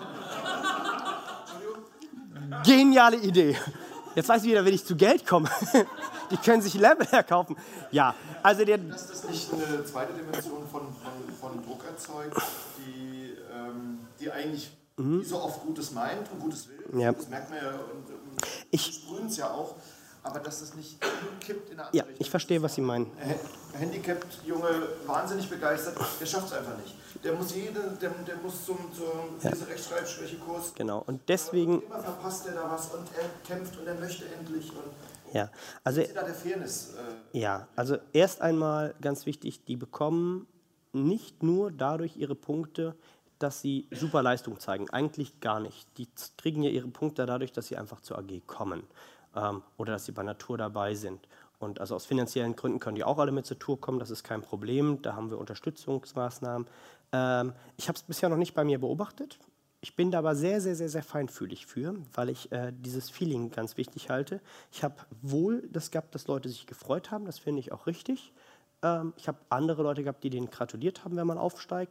Geniale Idee. Jetzt weiß ich wieder, wenn ich zu Geld komme. Die können sich Level erkaufen. Ja, also dass das nicht eine zweite Dimension von Druck erzeugt, die eigentlich die so oft Gutes meint und Gutes will. Ja. Das merkt man ja und sprühen es ja auch. Aber dass das nicht kippt in eine andere Richtung. Ich verstehe, was Sie meinen. Handicapped Junge, wahnsinnig begeistert, der schafft es einfach nicht. Der muss zum Rechtschreibschwächekurs. Genau, und deswegen... Und immer verpasst er da was und er kämpft und er möchte endlich. Und ja, also... Ist da der Fairness? Ja, also erst einmal ganz wichtig, die bekommen nicht nur dadurch ihre Punkte, dass sie super Leistung zeigen. Eigentlich gar nicht. Die kriegen ja ihre Punkte dadurch, dass sie einfach zur AG kommen oder dass sie bei einer Tour dabei sind. Und also aus finanziellen Gründen können die auch alle mit zur Tour kommen, das ist kein Problem. Da haben wir Unterstützungsmaßnahmen. Ich habe es bisher noch nicht bei mir beobachtet. Ich bin da aber sehr, sehr, sehr, sehr feinfühlig für, weil ich dieses Feeling ganz wichtig halte. Ich habe wohl das gehabt, dass Leute sich gefreut haben, das finde ich auch richtig. Ich habe andere Leute gehabt, die denen gratuliert haben, wenn man aufsteigt.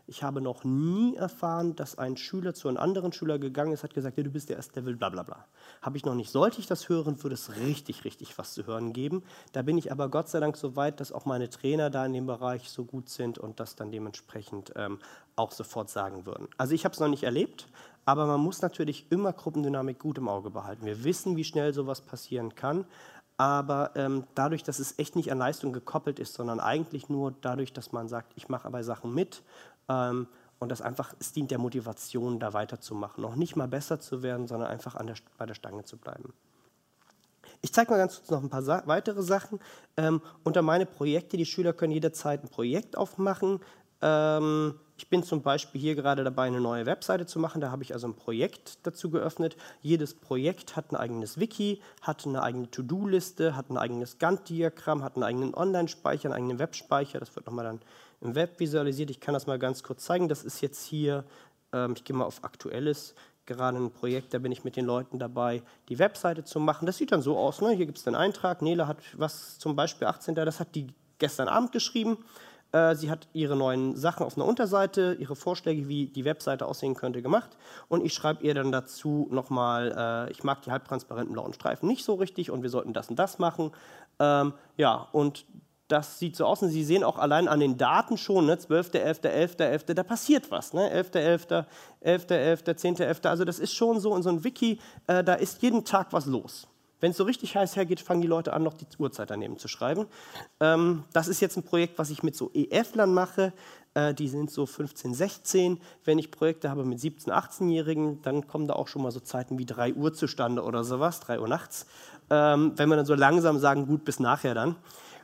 Ich habe noch nie erfahren, dass ein Schüler zu einem anderen Schüler gegangen ist, hat gesagt, ja, du bist der Erstlevel, bla bla bla. Habe ich noch nicht. Sollte ich das hören, würde es richtig, richtig was zu hören geben. Da bin ich aber Gott sei Dank so weit, dass auch meine Trainer da in dem Bereich so gut sind und das dann dementsprechend auch sofort sagen würden. Also ich habe es noch nicht erlebt, aber man muss natürlich immer Gruppendynamik gut im Auge behalten. Wir wissen, wie schnell sowas passieren kann. Aber dadurch, dass es echt nicht an Leistung gekoppelt ist, sondern eigentlich nur dadurch, dass man sagt, ich mache bei Sachen mit und das einfach, es dient der Motivation, da weiterzumachen. Noch nicht mal besser zu werden, sondern einfach bei der Stange zu bleiben. Ich zeige mal ganz kurz noch ein paar weitere Sachen. Unter meine Projekte, die Schüler können jederzeit ein Projekt aufmachen. Ich bin zum Beispiel hier gerade dabei, eine neue Webseite zu machen. Da habe ich also ein Projekt dazu geöffnet. Jedes Projekt hat ein eigenes Wiki, hat eine eigene To-Do-Liste, hat ein eigenes Gantt-Diagramm, hat einen eigenen Online-Speicher, einen eigenen Webspeicher. Das wird nochmal dann im Web visualisiert. Ich kann das mal ganz kurz zeigen. Das ist jetzt hier, ich gehe mal auf Aktuelles, gerade ein Projekt, da bin ich mit den Leuten dabei, die Webseite zu machen. Das sieht dann so aus. Ne? Hier gibt es den Eintrag. Nele hat was zum Beispiel 18. Das hat die gestern Abend geschrieben. Sie hat ihre neuen Sachen auf einer Unterseite, ihre Vorschläge, wie die Webseite aussehen könnte, gemacht. Und ich schreibe ihr dann dazu nochmal, ich mag die halbtransparenten blauen Streifen nicht so richtig und wir sollten das und das machen. Ja, und das sieht so aus. Und Sie sehen auch allein an den Daten schon, ne, 12.11., 11.11., da passiert was. Ne? 11.11., 11.11., 10.11., also das ist schon so in so einem Wiki, da ist jeden Tag was los. Wenn es so richtig heiß hergeht, fangen die Leute an, noch die Uhrzeit daneben zu schreiben. Das ist jetzt ein Projekt, was ich mit so EF-Lern mache. Die sind so 15, 16. Wenn ich Projekte habe mit 17-, 18-Jährigen, dann kommen da auch schon mal so Zeiten wie 3 Uhr zustande oder sowas, 3 Uhr nachts. Wenn wir dann so langsam sagen, gut, bis nachher dann.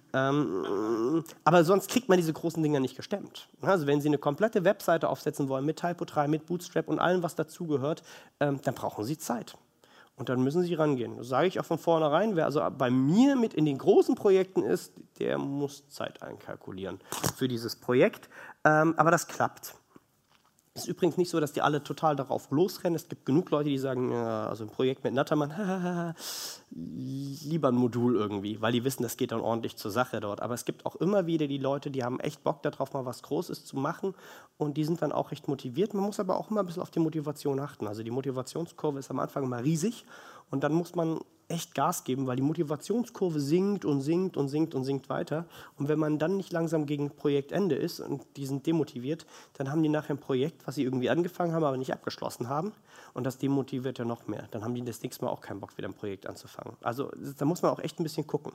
Aber sonst kriegt man diese großen Dinger nicht gestemmt. Also wenn Sie eine komplette Webseite aufsetzen wollen mit Typo 3, mit Bootstrap und allem, was dazugehört, dann brauchen Sie Zeit. Und dann müssen Sie rangehen. Das sage ich auch von vornherein. Wer also bei mir mit in den großen Projekten ist, der muss Zeit einkalkulieren für dieses Projekt. Aber das klappt. Es ist übrigens nicht so, dass die alle total darauf losrennen. Es gibt genug Leute, die sagen, ja, also ein Projekt mit Nattermann, lieber ein Modul irgendwie, weil die wissen, das geht dann ordentlich zur Sache dort. Aber es gibt auch immer wieder die Leute, die haben echt Bock darauf, mal was Großes zu machen und die sind dann auch recht motiviert. Man muss aber auch immer ein bisschen auf die Motivation achten. Also die Motivationskurve ist am Anfang immer riesig und dann muss man echt Gas geben, weil die Motivationskurve sinkt und sinkt und sinkt und sinkt weiter. Und wenn man dann nicht langsam gegen Projektende ist und die sind demotiviert, dann haben die nachher ein Projekt, was sie irgendwie angefangen haben, aber nicht abgeschlossen haben. Und das demotiviert ja noch mehr. Dann haben die das nächste Mal auch keinen Bock, wieder ein Projekt anzufangen. Also da muss man auch echt ein bisschen gucken.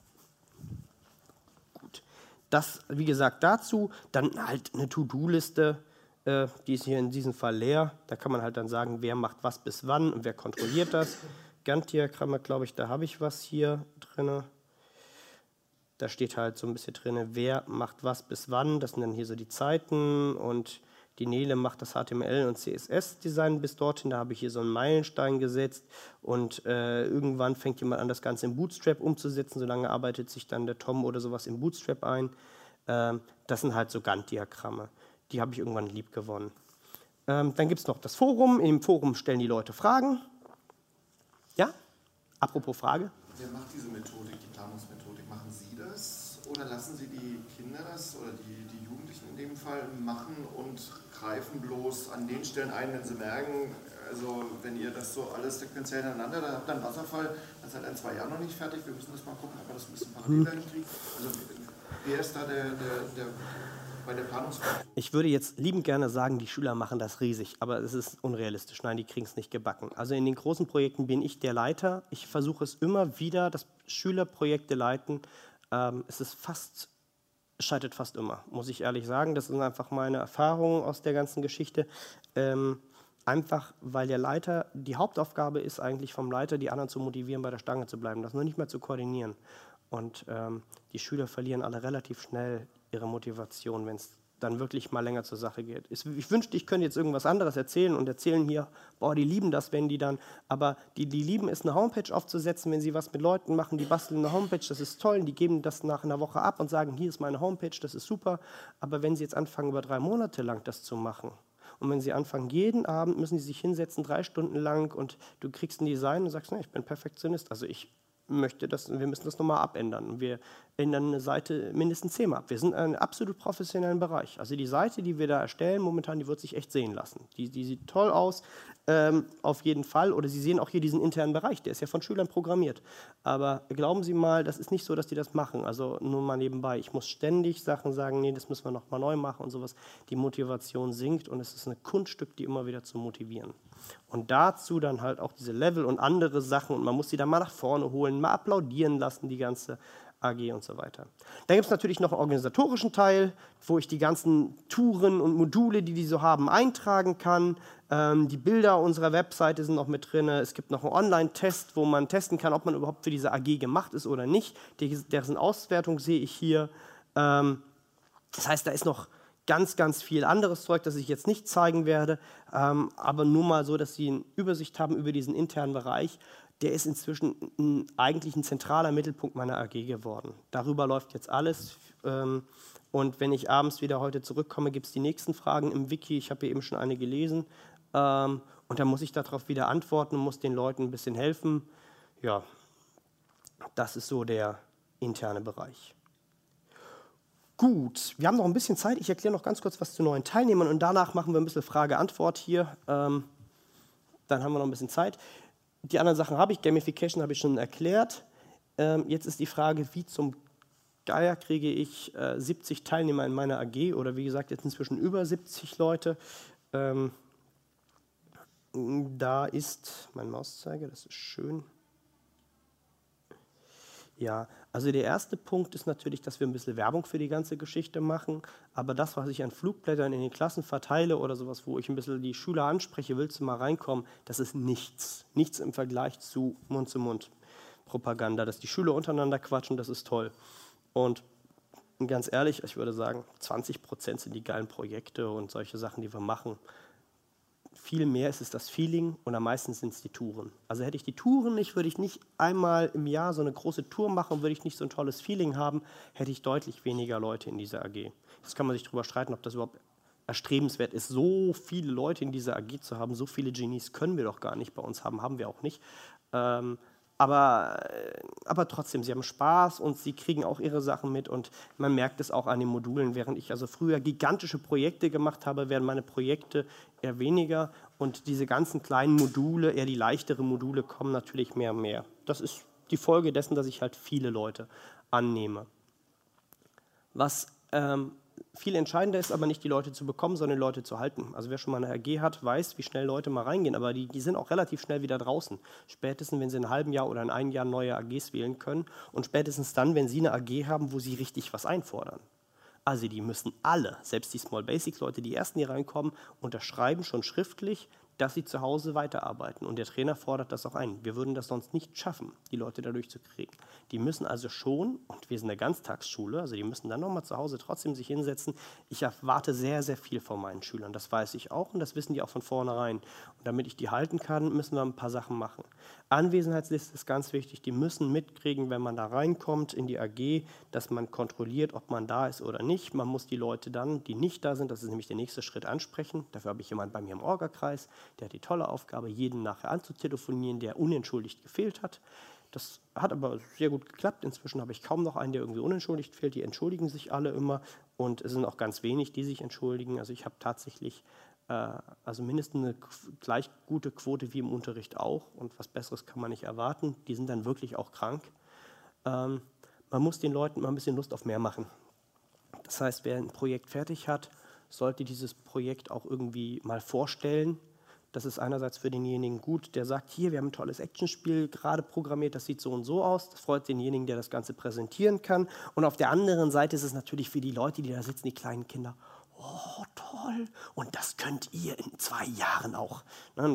Gut. Das, wie gesagt, dazu. Dann halt eine To-Do-Liste. Die ist hier in diesem Fall leer. Da kann man halt dann sagen, wer macht was bis wann und wer kontrolliert das. Gantt-Diagramme, glaube ich, da habe ich was hier drin. Da steht halt so ein bisschen drin, wer macht was bis wann. Das sind dann hier so die Zeiten und die Nele macht das HTML und CSS-Design bis dorthin. Da habe ich hier so einen Meilenstein gesetzt und irgendwann fängt jemand an, das Ganze im Bootstrap umzusetzen. Solange arbeitet sich dann der Tom oder sowas im Bootstrap ein. Das sind halt so Gantt-Diagramme. Die habe ich irgendwann lieb gewonnen. Dann gibt es noch das Forum. Im Forum stellen die Leute Fragen. Ja? Apropos Frage. Wer macht diese Methodik, die Planungsmethodik? Machen Sie das oder lassen Sie die Kinder das oder die Jugendlichen in dem Fall machen und greifen bloß an den Stellen ein, wenn sie merken, also wenn ihr das so alles sequenziell hintereinander, dann habt ihr einen Wasserfall, das ist halt in 2 Jahren noch nicht fertig, wir müssen das mal gucken, ob wir das ein bisschen parallel hinkriegen. Also wer ist da der bei der Planungsphase? Ich würde jetzt liebend gerne sagen, die Schüler machen das riesig, aber es ist unrealistisch. Nein, die kriegen es nicht gebacken. Also in den großen Projekten bin ich der Leiter. Ich versuche es immer wieder, dass Schüler Projekte leiten. Es scheitert fast immer, muss ich ehrlich sagen. Das sind einfach meine Erfahrungen aus der ganzen Geschichte. Einfach, weil der Leiter, die Hauptaufgabe ist eigentlich vom Leiter, die anderen zu motivieren, bei der Stange zu bleiben, das nur nicht mehr zu koordinieren. Und die Schüler verlieren alle relativ schnell ihre Motivation, wenn es dann wirklich mal länger zur Sache geht. Ich wünschte, ich könnte jetzt irgendwas anderes erzählen und erzählen hier, boah, die lieben das, wenn die dann, aber die lieben es, eine Homepage aufzusetzen, wenn sie was mit Leuten machen, die basteln eine Homepage, das ist toll, die geben das nach einer Woche ab und sagen, hier ist meine Homepage, das ist super, aber wenn sie jetzt anfangen, über 3 Monate lang das zu machen und wenn sie anfangen, jeden Abend müssen sie sich hinsetzen, 3 Stunden lang und du kriegst ein Design und sagst, ne, ich bin Perfektionist, also ich wir müssen das nochmal abändern. Wir ändern eine Seite mindestens 10-mal ab. Wir sind in einem absolut professionellen Bereich. Also die Seite, die wir da erstellen momentan, die wird sich echt sehen lassen. Die sieht toll aus, auf jeden Fall. Oder Sie sehen auch hier diesen internen Bereich, der ist ja von Schülern programmiert. Aber glauben Sie mal, das ist nicht so, dass die das machen. Also nur mal nebenbei. Ich muss ständig Sachen sagen, nee, das müssen wir nochmal neu machen und sowas. Die Motivation sinkt und es ist ein Kunststück, die immer wieder zu motivieren. Und dazu dann halt auch diese Level und andere Sachen und man muss sie dann mal nach vorne holen, mal applaudieren lassen, die ganze AG und so weiter. Dann gibt es natürlich noch einen organisatorischen Teil, wo ich die ganzen Touren und Module, die so haben, eintragen kann. Die Bilder unserer Webseite sind noch mit drin. Es gibt noch einen Online-Test, wo man testen kann, ob man überhaupt für diese AG gemacht ist oder nicht. Deren Auswertung sehe ich hier. Das heißt, da ist noch ganz, ganz viel anderes Zeug, das ich jetzt nicht zeigen werde, aber nur mal so, dass Sie eine Übersicht haben über diesen internen Bereich. Der ist inzwischen eigentlich ein zentraler Mittelpunkt meiner AG geworden. Darüber läuft jetzt alles. Und wenn ich abends wieder heute zurückkomme, gibt es die nächsten Fragen im Wiki. Ich habe hier eben schon eine gelesen. Und dann muss ich darauf wieder antworten und muss den Leuten ein bisschen helfen. Ja, das ist so der interne Bereich. Gut, wir haben noch ein bisschen Zeit. Ich erkläre noch ganz kurz was zu neuen Teilnehmern und danach machen wir ein bisschen Frage-Antwort hier. Dann haben wir noch ein bisschen Zeit. Die anderen Sachen habe ich, Gamification habe ich schon erklärt. Jetzt ist die Frage, wie zum Geier kriege ich 70 Teilnehmer in meiner AG oder wie gesagt, jetzt inzwischen über 70 Leute. Da ist mein Mauszeiger, das ist schön. Ja, also der erste Punkt ist natürlich, dass wir ein bisschen Werbung für die ganze Geschichte machen, aber das, was ich an Flugblättern in den Klassen verteile oder sowas, wo ich ein bisschen die Schüler anspreche, willst du mal reinkommen, das ist nichts. Nichts im Vergleich zu Mund-zu-Mund-Propaganda, dass die Schüler untereinander quatschen, das ist toll. Und ganz ehrlich, ich würde sagen, 20% sind die geilen Projekte und solche Sachen, die wir machen. Viel mehr ist es das Feeling und am meisten sind es die Touren. Also hätte ich die Touren nicht, würde ich nicht einmal im Jahr so eine große Tour machen, würde ich nicht so ein tolles Feeling haben, hätte ich deutlich weniger Leute in dieser AG. Jetzt kann man sich darüber streiten, ob das überhaupt erstrebenswert ist, so viele Leute in dieser AG zu haben. So viele Genies können wir doch gar nicht bei uns haben, haben wir auch nicht. Aber trotzdem, sie haben Spaß und sie kriegen auch ihre Sachen mit und man merkt es auch an den Modulen. Während ich also früher gigantische Projekte gemacht habe, werden meine Projekte eher weniger und diese ganzen kleinen Module, eher die leichteren Module, kommen natürlich mehr und mehr. Das ist die Folge dessen, dass ich halt viele Leute annehme. Was viel entscheidender ist aber nicht, die Leute zu bekommen, sondern die Leute zu halten. Also wer schon mal eine AG hat, weiß, wie schnell Leute mal reingehen, aber die sind auch relativ schnell wieder draußen. Spätestens, wenn sie in einem halben Jahr oder in einem Jahr neue AGs wählen können und spätestens dann, wenn sie eine AG haben, wo sie richtig was einfordern. Also die müssen alle, selbst die Small Basics Leute, die ersten, die reinkommen, unterschreiben schon schriftlich, dass sie zu Hause weiterarbeiten. Und der Trainer fordert das auch ein. Wir würden das sonst nicht schaffen, die Leute dadurch zu kriegen. Die müssen also schon, und wir sind eine Ganztagsschule, also die müssen dann nochmal zu Hause trotzdem sich hinsetzen. Ich erwarte sehr, sehr viel von meinen Schülern. Das weiß ich auch und das wissen die auch von vornherein. Und damit ich die halten kann, müssen wir ein paar Sachen machen. Anwesenheitsliste ist ganz wichtig. Die müssen mitkriegen, wenn man da reinkommt in die AG, dass man kontrolliert, ob man da ist oder nicht. Man muss die Leute dann, die nicht da sind, das ist nämlich der nächste Schritt, ansprechen. Dafür habe ich jemanden bei mir im Orga-Kreis. Der hat die tolle Aufgabe, jeden nachher anzutelefonieren, der unentschuldigt gefehlt hat. Das hat aber sehr gut geklappt. Inzwischen habe ich kaum noch einen, der irgendwie unentschuldigt fehlt. Die entschuldigen sich alle immer und es sind auch ganz wenig, die sich entschuldigen. Also ich habe tatsächlich also mindestens eine gleich gute Quote wie im Unterricht auch und was Besseres kann man nicht erwarten. Die sind dann wirklich auch krank. Man muss den Leuten mal ein bisschen Lust auf mehr machen. Das heißt, wer ein Projekt fertig hat, sollte dieses Projekt auch irgendwie mal vorstellen. Das ist einerseits für denjenigen gut, der sagt, hier, wir haben ein tolles Actionspiel gerade programmiert, das sieht so und so aus. Das freut denjenigen, der das Ganze präsentieren kann. Und auf der anderen Seite ist es natürlich für die Leute, die da sitzen, die kleinen Kinder, oh, toll, und das könnt ihr in 2 Jahren auch. Na,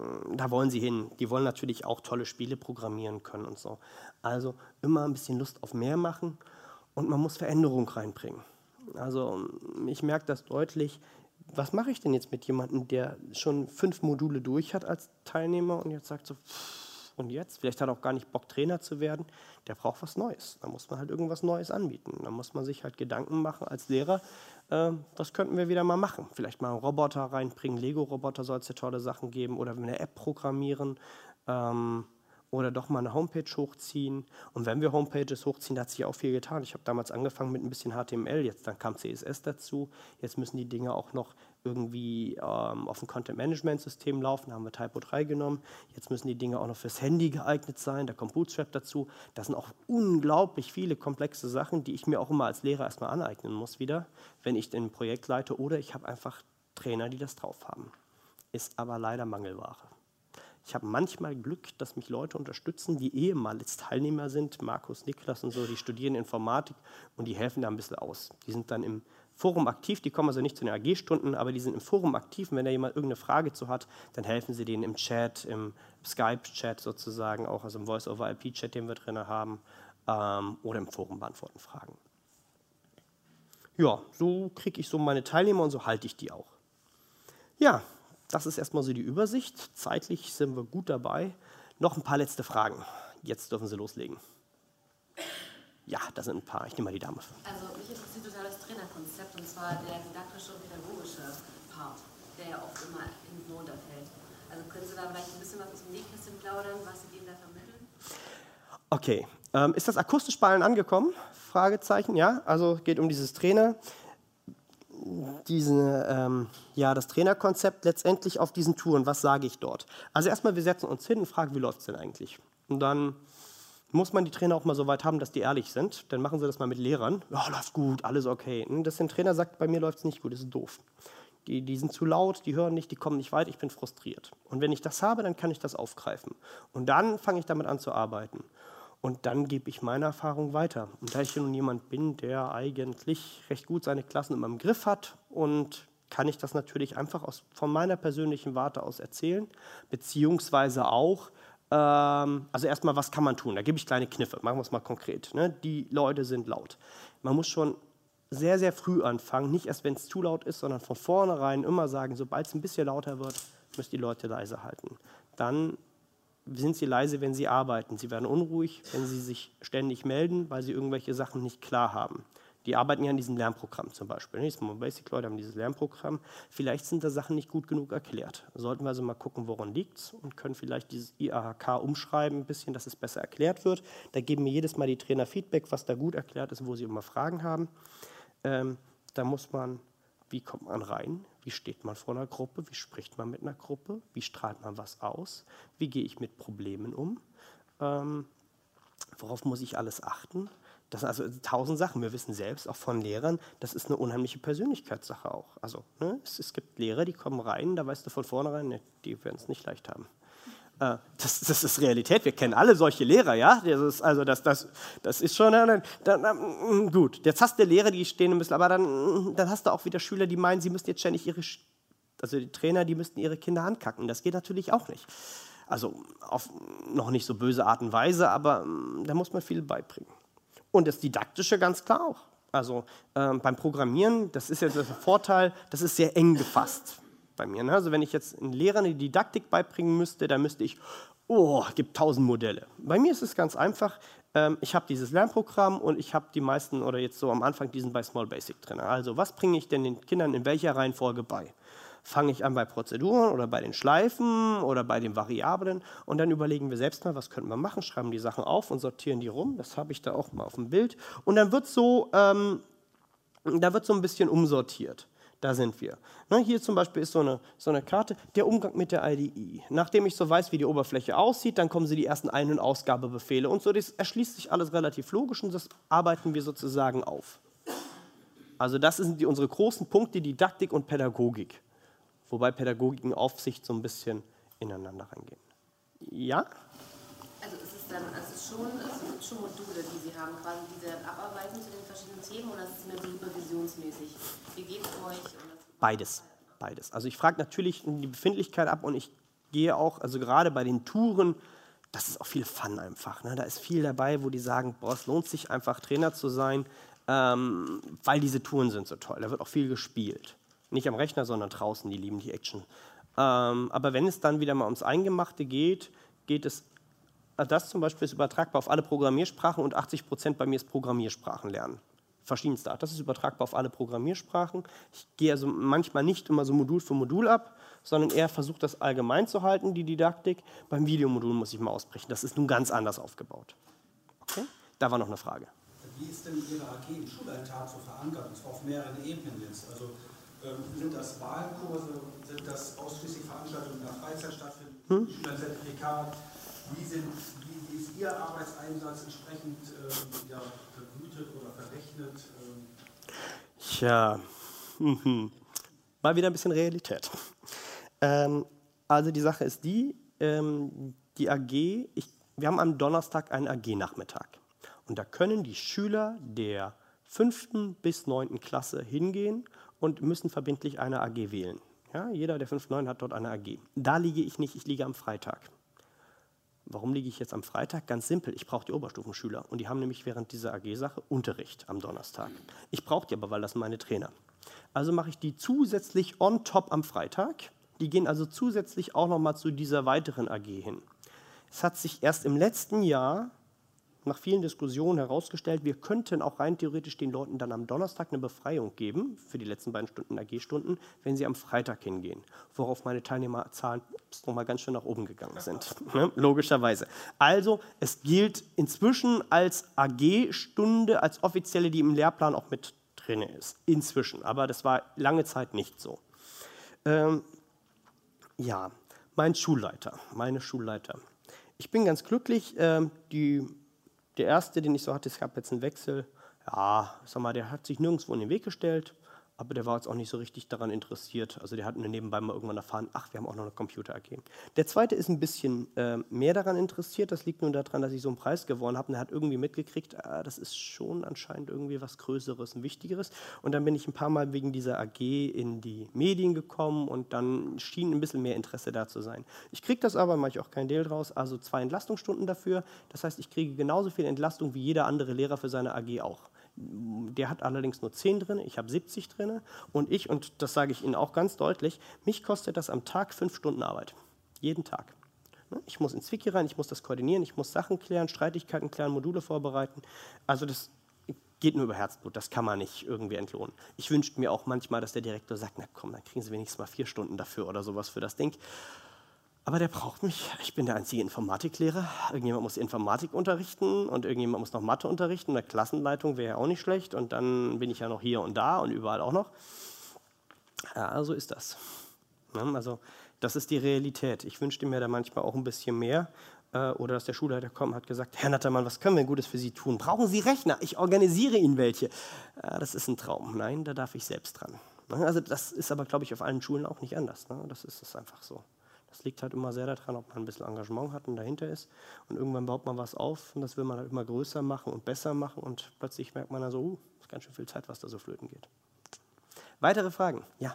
da wollen sie hin. Die wollen natürlich auch tolle Spiele programmieren können und so. Also immer ein bisschen Lust auf mehr machen und man muss Veränderung reinbringen. Also ich merke das deutlich. Was mache ich denn jetzt mit jemandem, der schon 5 Module durch hat als Teilnehmer und jetzt sagt so, und jetzt? Vielleicht hat er auch gar nicht Bock, Trainer zu werden. Der braucht was Neues. Da muss man halt irgendwas Neues anbieten. Da muss man sich halt Gedanken machen als Lehrer, was könnten wir wieder mal machen? Vielleicht mal einen Roboter reinbringen, Lego-Roboter soll es ja tolle Sachen geben oder eine App programmieren oder doch mal eine Homepage hochziehen. Und wenn wir Homepages hochziehen, da hat sich auch viel getan. Ich habe damals angefangen mit ein bisschen HTML, dann kam CSS dazu. Jetzt müssen die Dinge auch noch irgendwie auf dem Content-Management-System laufen, da haben wir Typo 3 genommen. Jetzt müssen die Dinge auch noch fürs Handy geeignet sein, da kommt Bootstrap dazu. Das sind auch unglaublich viele komplexe Sachen, die ich mir auch immer als Lehrer erstmal aneignen muss wieder, wenn ich ein Projekt leite oder ich habe einfach Trainer, die das drauf haben. Ist aber leider Mangelware. Ich habe manchmal Glück, dass mich Leute unterstützen, die ehemals Teilnehmer sind, Markus, Niklas und so, die studieren Informatik und die helfen da ein bisschen aus. Die sind dann im Forum aktiv, die kommen also nicht zu den AG-Stunden, aber die sind im Forum aktiv und wenn da jemand irgendeine Frage zu hat, dann helfen sie denen im Chat, im Skype-Chat sozusagen, auch also im Voice-over-IP-Chat, den wir drin haben, oder im Forum beantworten Fragen. Ja, so kriege ich so meine Teilnehmer und so halte ich die auch. Ja, das ist erstmal so die Übersicht. Zeitlich sind wir gut dabei. Noch ein paar letzte Fragen. Jetzt dürfen Sie loslegen. Ja, da sind ein paar. Ich nehme mal die Dame. Also mich interessiert total das Trainerkonzept und zwar der didaktische und pädagogische Part, der ja oft immer hinten runterfällt. Also können Sie da vielleicht ein bisschen was aus dem Nähkästchen plaudern, was Sie denen da vermitteln? Okay, ist das akustisch bei allen angekommen? Fragezeichen, ja. Also geht um dieses Trainer. Das Trainerkonzept letztendlich auf diesen Touren, was sage ich dort? Also erstmal, wir setzen uns hin und fragen, wie läuft es denn eigentlich? Und dann muss man die Trainer auch mal so weit haben, dass die ehrlich sind. Dann machen sie das mal mit Lehrern. Ja, läuft gut, alles okay. Dass ein Trainer sagt, bei mir läuft es nicht gut, das ist doof. Die sind zu laut, die hören nicht, die kommen nicht weit, ich bin frustriert. Und wenn ich das habe, dann kann ich das aufgreifen. Und dann fange ich damit an zu arbeiten. Und dann gebe ich meine Erfahrung weiter. Und da ich nun jemand bin, der eigentlich recht gut seine Klassen immer im Griff hat, und kann ich das natürlich einfach von meiner persönlichen Warte aus erzählen, beziehungsweise auch, also erstmal, was kann man tun? Da gebe ich kleine Kniffe, machen wir es mal konkret. Ne? Die Leute sind laut. Man muss schon sehr, sehr früh anfangen, nicht erst, wenn es zu laut ist, sondern von vornherein immer sagen, sobald es ein bisschen lauter wird, müssen die Leute leise halten. Dann sind sie leise, wenn sie arbeiten. Sie werden unruhig, wenn sie sich ständig melden, weil sie irgendwelche Sachen nicht klar haben. Die arbeiten ja an diesem Lernprogramm zum Beispiel. Die Small Basic Leute haben dieses Lernprogramm. Vielleicht sind da Sachen nicht gut genug erklärt. Sollten wir also mal gucken, woran liegt es, und können vielleicht dieses IAHK umschreiben ein bisschen, dass es besser erklärt wird. Da geben mir jedes Mal die Trainer Feedback, was da gut erklärt ist, wo sie immer Fragen haben. Da muss man, wie kommt man rein? Wie steht man vor einer Gruppe? Wie spricht man mit einer Gruppe? Wie strahlt man was aus? Wie gehe ich mit Problemen um? Worauf muss ich alles achten? Das sind also 1000 Sachen. Wir wissen selbst, auch von Lehrern, das ist eine unheimliche Persönlichkeitssache auch. Also, ne, es gibt Lehrer, die kommen rein, da weißt du von vornherein, ne, die werden es nicht leicht haben. Das ist Realität, wir kennen alle solche Lehrer, ja. Das ist schon, gut, jetzt hast du Lehrer, die stehen ein bisschen, aber dann hast du auch wieder Schüler, die meinen, sie müssten jetzt ständig die Trainer, die müssten ihre Kinder ankacken. Das geht natürlich auch nicht. Also auf noch nicht so böse Art und Weise, aber da muss man viel beibringen. Und das Didaktische ganz klar auch. Also beim Programmieren, das ist jetzt der Vorteil, das ist sehr eng gefasst bei mir. Ne? Also wenn ich jetzt einen Lehrer eine Didaktik beibringen müsste, dann müsste ich, gibt 1000 Modelle. Bei mir ist es ganz einfach, ich habe dieses Lernprogramm und ich habe die meisten, oder jetzt so am Anfang, die sind bei Small Basic drin. Also was bringe ich denn den Kindern in welcher Reihenfolge bei? Fange ich an bei Prozeduren oder bei den Schleifen oder bei den Variablen, und dann überlegen wir selbst mal, was könnten wir machen, schreiben die Sachen auf und sortieren die rum. Das habe ich da auch mal auf dem Bild. Und dann wird so ein bisschen umsortiert. Da sind wir. Ne, hier zum Beispiel ist so eine Karte, der Umgang mit der IDE. Nachdem ich so weiß, wie die Oberfläche aussieht, dann kommen die ersten Ein- und Ausgabebefehle. Und so, das erschließt sich alles relativ logisch und das arbeiten wir sozusagen auf. Also das sind unsere großen Punkte, Didaktik und Pädagogik. Wobei Pädagogik und Aufsicht so ein bisschen ineinander reingehen. Ja? Also es sind schon Module, die Sie haben, quasi diese abarbeiten zu den verschiedenen Themen, oder ist es mehr so supervisionsmäßig? Wie geht es euch? Beides. Also ich frage natürlich die Befindlichkeit ab, und ich gehe auch, also gerade bei den Touren, das ist auch viel Fun einfach. Ne? Da ist viel dabei, wo die sagen, boah, es lohnt sich einfach Trainer zu sein, weil diese Touren sind so toll. Da wird auch viel gespielt. Nicht am Rechner, sondern draußen, die lieben die Action. Aber wenn es dann wieder mal ums Eingemachte geht es, das zum Beispiel ist übertragbar auf alle Programmiersprachen, und 80% bei mir ist Programmiersprachen lernen. verschiedenster Art. Das ist übertragbar auf alle Programmiersprachen. Ich gehe also manchmal nicht immer so Modul für Modul ab, sondern eher versuche das allgemein zu halten, die Didaktik. Beim Videomodul muss ich mal ausbrechen. Das ist nun ganz anders aufgebaut. Okay? Da war noch eine Frage. Wie ist denn Ihre AG im Schulalltag so verankert, und zwar auf mehreren Ebenen jetzt? Also sind das Wahlkurse, sind das ausschließlich Veranstaltungen in der Freizeit stattfinden, Schülerzertifikat? Wie ist Ihr Arbeitseinsatz entsprechend vergütet oder verrechnet? Tja, mal wieder ein bisschen Realität. Also die Sache ist die AG, wir haben am Donnerstag einen AG-Nachmittag. Und da können die Schüler der 5. bis 9. Klasse hingehen und müssen verbindlich eine AG wählen. Ja, jeder der 5. 9 hat dort eine AG. Da liege ich nicht, ich liege am Freitag. Warum liege ich jetzt am Freitag? Ganz simpel, ich brauche die Oberstufenschüler. Und die haben nämlich während dieser AG-Sache Unterricht am Donnerstag. Ich brauche die aber, weil das sind meine Trainer. Also mache ich die zusätzlich on top am Freitag. Die gehen also zusätzlich auch nochmal zu dieser weiteren AG hin. Es hat sich erst im letzten Jahr nach vielen Diskussionen herausgestellt, wir könnten auch rein theoretisch den Leuten dann am Donnerstag eine Befreiung geben, für die letzten beiden Stunden AG-Stunden, wenn sie am Freitag hingehen. Worauf meine Teilnehmerzahlen nochmal ganz schön nach oben gegangen sind, ne? Logischerweise. Also es gilt inzwischen als AG-Stunde, als offizielle, die im Lehrplan auch mit drin ist. Inzwischen, aber das war lange Zeit nicht so. Ja, meine Schulleiter. Ich bin ganz glücklich, der erste, den ich so hatte, es gab jetzt einen Wechsel, ja, sag mal, der hat sich nirgendwo in den Weg gestellt, aber der war jetzt auch nicht so richtig daran interessiert. Also der hat mir nebenbei mal irgendwann erfahren, ach, wir haben auch noch eine Computer-AG. Der zweite ist ein bisschen mehr daran interessiert, das liegt nur daran, dass ich so einen Preis gewonnen habe und er hat irgendwie mitgekriegt, das ist schon anscheinend irgendwie was Größeres und Wichtigeres. Und dann bin ich ein paar Mal wegen dieser AG in die Medien gekommen und dann schien ein bisschen mehr Interesse da zu sein. Ich kriege das aber, mache ich auch kein Deal draus, also 2 Entlastungsstunden dafür. Das heißt, ich kriege genauso viel Entlastung wie jeder andere Lehrer für seine AG auch. Der hat allerdings nur 10 drin, ich habe 70 drin und das sage ich Ihnen auch ganz deutlich, mich kostet das am Tag 5 Stunden Arbeit. Jeden Tag. Ich muss ins Wiki rein, ich muss das koordinieren, ich muss Sachen klären, Streitigkeiten klären, Module vorbereiten. Also das geht nur über Herzblut, das kann man nicht irgendwie entlohnen. Ich wünschte mir auch manchmal, dass der Direktor sagt, na komm, dann kriegen Sie wenigstens mal 4 Stunden dafür oder sowas für das Ding. Aber der braucht mich. Ich bin der einzige Informatiklehrer. Irgendjemand muss Informatik unterrichten und irgendjemand muss noch Mathe unterrichten. Eine Klassenleitung wäre ja auch nicht schlecht. Und dann bin ich ja noch hier und da und überall auch noch. Ja, so ist das. Ja, also das ist die Realität. Ich wünschte mir da manchmal auch ein bisschen mehr. Oder dass der Schulleiter kommt und hat gesagt, Herr Nattermann, was können wir Gutes für Sie tun? Brauchen Sie Rechner? Ich organisiere Ihnen welche. Das ist ein Traum. Nein, da darf ich selbst dran. Also das ist aber, glaube ich, auf allen Schulen auch nicht anders. Das ist es einfach so. Das liegt halt immer sehr daran, ob man ein bisschen Engagement hat und dahinter ist. Und irgendwann baut man was auf und das will man halt immer größer machen und besser machen. Und plötzlich merkt man dann so, ist ganz schön viel Zeit, was da so flöten geht. Weitere Fragen? Ja.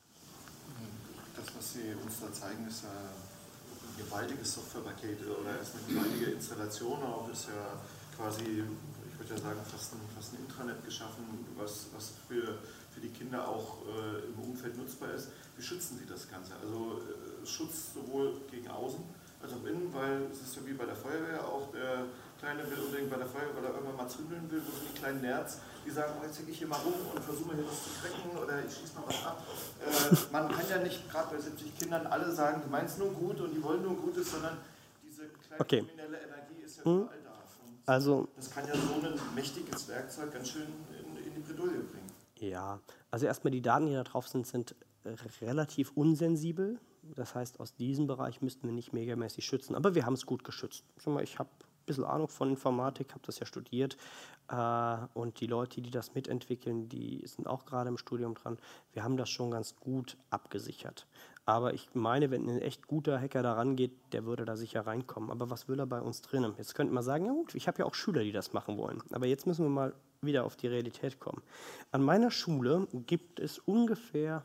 Das, was Sie uns da zeigen, ist ja ein gewaltiges Softwarepaket oder ist eine gewaltige Installation auch. Ist ja quasi, ich würde ja sagen, fast ein Intranet geschaffen, was für die Kinder auch im Umfeld nutzbar ist. Wie schützen Sie das Ganze? Also Schutz sowohl gegen außen als auch innen, weil es ist so wie bei der Feuerwehr auch, der Kleine will unbedingt bei der Feuerwehr, weil er irgendwann mal zündeln will, wo sind die kleinen Nerds, die sagen, oh, jetzt ziehe ich hier mal rum und versuche mal hier was zu cracken oder ich schieße mal was ab. Man kann ja nicht, gerade bei 70 Kindern, alle sagen, die meinen es nur gut und die wollen nur Gutes, sondern diese kleine kriminelle Energie ist ja überall da. Und das kann ja so ein mächtiges Werkzeug ganz schön in die Bredouille bringen. Ja, also erstmal die Daten, die da drauf sind relativ unsensibel. Das heißt, aus diesem Bereich müssten wir nicht megamäßig schützen. Aber wir haben es gut geschützt. Ich habe ein bisschen Ahnung von Informatik, habe das ja studiert. Und die Leute, die das mitentwickeln, die sind auch gerade im Studium dran. Wir haben das schon ganz gut abgesichert. Aber ich meine, wenn ein echt guter Hacker da rangeht, der würde da sicher reinkommen. Aber was will er bei uns drinnen? Jetzt könnte man sagen, ja gut, ich habe ja auch Schüler, die das machen wollen. Aber jetzt müssen wir mal wieder auf die Realität kommen. An meiner Schule gibt es ungefähr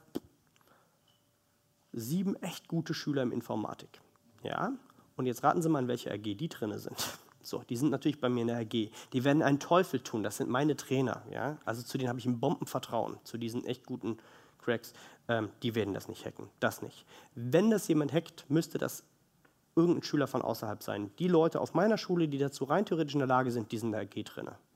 7 echt gute Schüler in Informatik. Ja? Und jetzt raten Sie mal, in welcher AG die drin sind. So, die sind natürlich bei mir in der AG. Die werden einen Teufel tun, das sind meine Trainer. Ja? Also zu denen habe ich ein Bombenvertrauen, zu diesen echt guten Cracks. Die werden das nicht hacken, das nicht. Wenn das jemand hackt, müsste das irgendein Schüler von außerhalb sein. Die Leute auf meiner Schule, die dazu rein theoretisch in der Lage sind, die sind in der AG drin.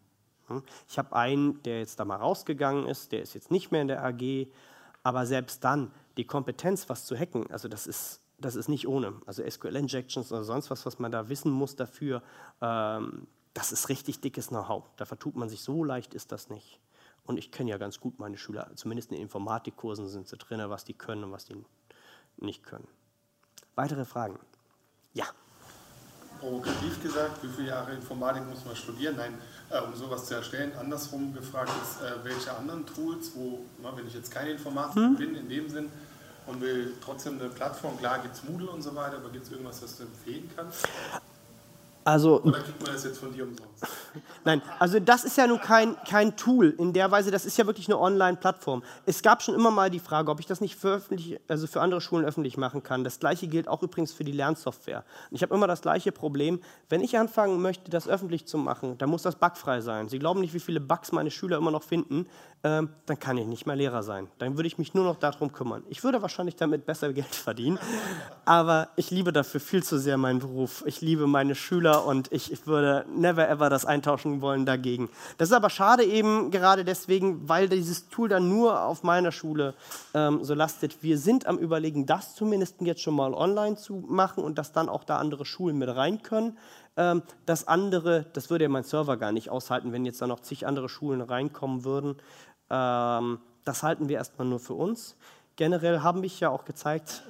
Ich habe einen, der jetzt da mal rausgegangen ist, der ist jetzt nicht mehr in der AG, aber selbst dann, die Kompetenz, was zu hacken, also das ist nicht ohne. Also SQL-Injections oder sonst was man da wissen muss dafür, das ist richtig dickes Know-how. Da vertut man sich, so leicht ist das nicht. Und ich kenne ja ganz gut meine Schüler, zumindest in den Informatikkursen sind sie drin, was die können und was die nicht können. Weitere Fragen? Ja. Provokativ gesagt, wie viele Jahre Informatik muss man studieren? Nein, um sowas zu erstellen. Andersrum gefragt ist, welche anderen Tools, wenn ich jetzt kein Informatiker bin in dem Sinn und will trotzdem eine Plattform, klar gibt es Moodle und so weiter, aber gibt es irgendwas, was du empfehlen kannst? Also, oder kriegt man das jetzt von dir umsonst? Nein, also das ist ja nun kein Tool in der Weise, das ist ja wirklich eine Online-Plattform. Es gab schon immer mal die Frage, ob ich das nicht für andere Schulen öffentlich machen kann. Das Gleiche gilt auch übrigens für die Lernsoftware. Und ich habe immer das gleiche Problem, wenn ich anfangen möchte, das öffentlich zu machen, dann muss das bugfrei sein. Sie glauben nicht, wie viele Bugs meine Schüler immer noch finden, dann kann ich nicht mehr Lehrer sein. Dann würde ich mich nur noch darum kümmern. Ich würde wahrscheinlich damit besser Geld verdienen, aber ich liebe dafür viel zu sehr meinen Beruf. Ich liebe meine Schüler und ich würde never ever das eintauschen wollen dagegen. Das ist aber schade eben gerade deswegen, weil dieses Tool dann nur auf meiner Schule so lastet. Wir sind am Überlegen, das zumindest jetzt schon mal online zu machen und dass dann auch da andere Schulen mit rein können. Das andere, das würde ja mein Server gar nicht aushalten, wenn jetzt da noch zig andere Schulen reinkommen würden. Das halten wir erstmal nur für uns. Generell haben wir ja auch gezeigt,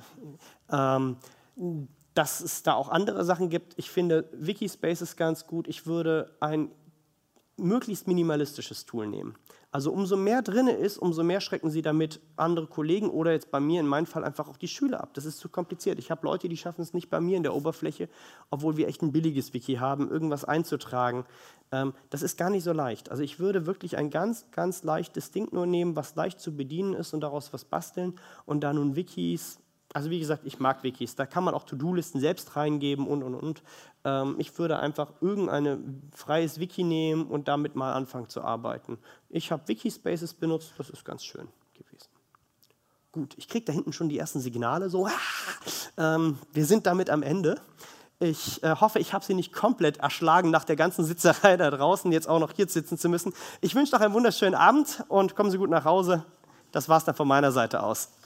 dass es da auch andere Sachen gibt. Ich finde Wikispace ist ganz gut. Ich würde ein möglichst minimalistisches Tool nehmen. Also umso mehr drin ist, umso mehr schrecken Sie damit andere Kollegen oder jetzt bei mir in meinem Fall einfach auch die Schüler ab. Das ist zu kompliziert. Ich habe Leute, die schaffen es nicht bei mir in der Oberfläche, obwohl wir echt ein billiges Wiki haben, irgendwas einzutragen. Das ist gar nicht so leicht. Also ich würde wirklich ein ganz, ganz leichtes Ding nur nehmen, was leicht zu bedienen ist und daraus was basteln und da nun Wikis. Also wie gesagt, ich mag Wikis, da kann man auch To-Do-Listen selbst reingeben und. Ich würde einfach irgendein freies Wiki nehmen und damit mal anfangen zu arbeiten. Ich habe Wikispaces benutzt, das ist ganz schön gewesen. Gut, ich kriege da hinten schon die ersten Signale, so, wir sind damit am Ende. Ich hoffe, ich habe Sie nicht komplett erschlagen nach der ganzen Sitzerei da draußen, jetzt auch noch hier sitzen zu müssen. Ich wünsche noch einen wunderschönen Abend und kommen Sie gut nach Hause. Das war's dann von meiner Seite aus.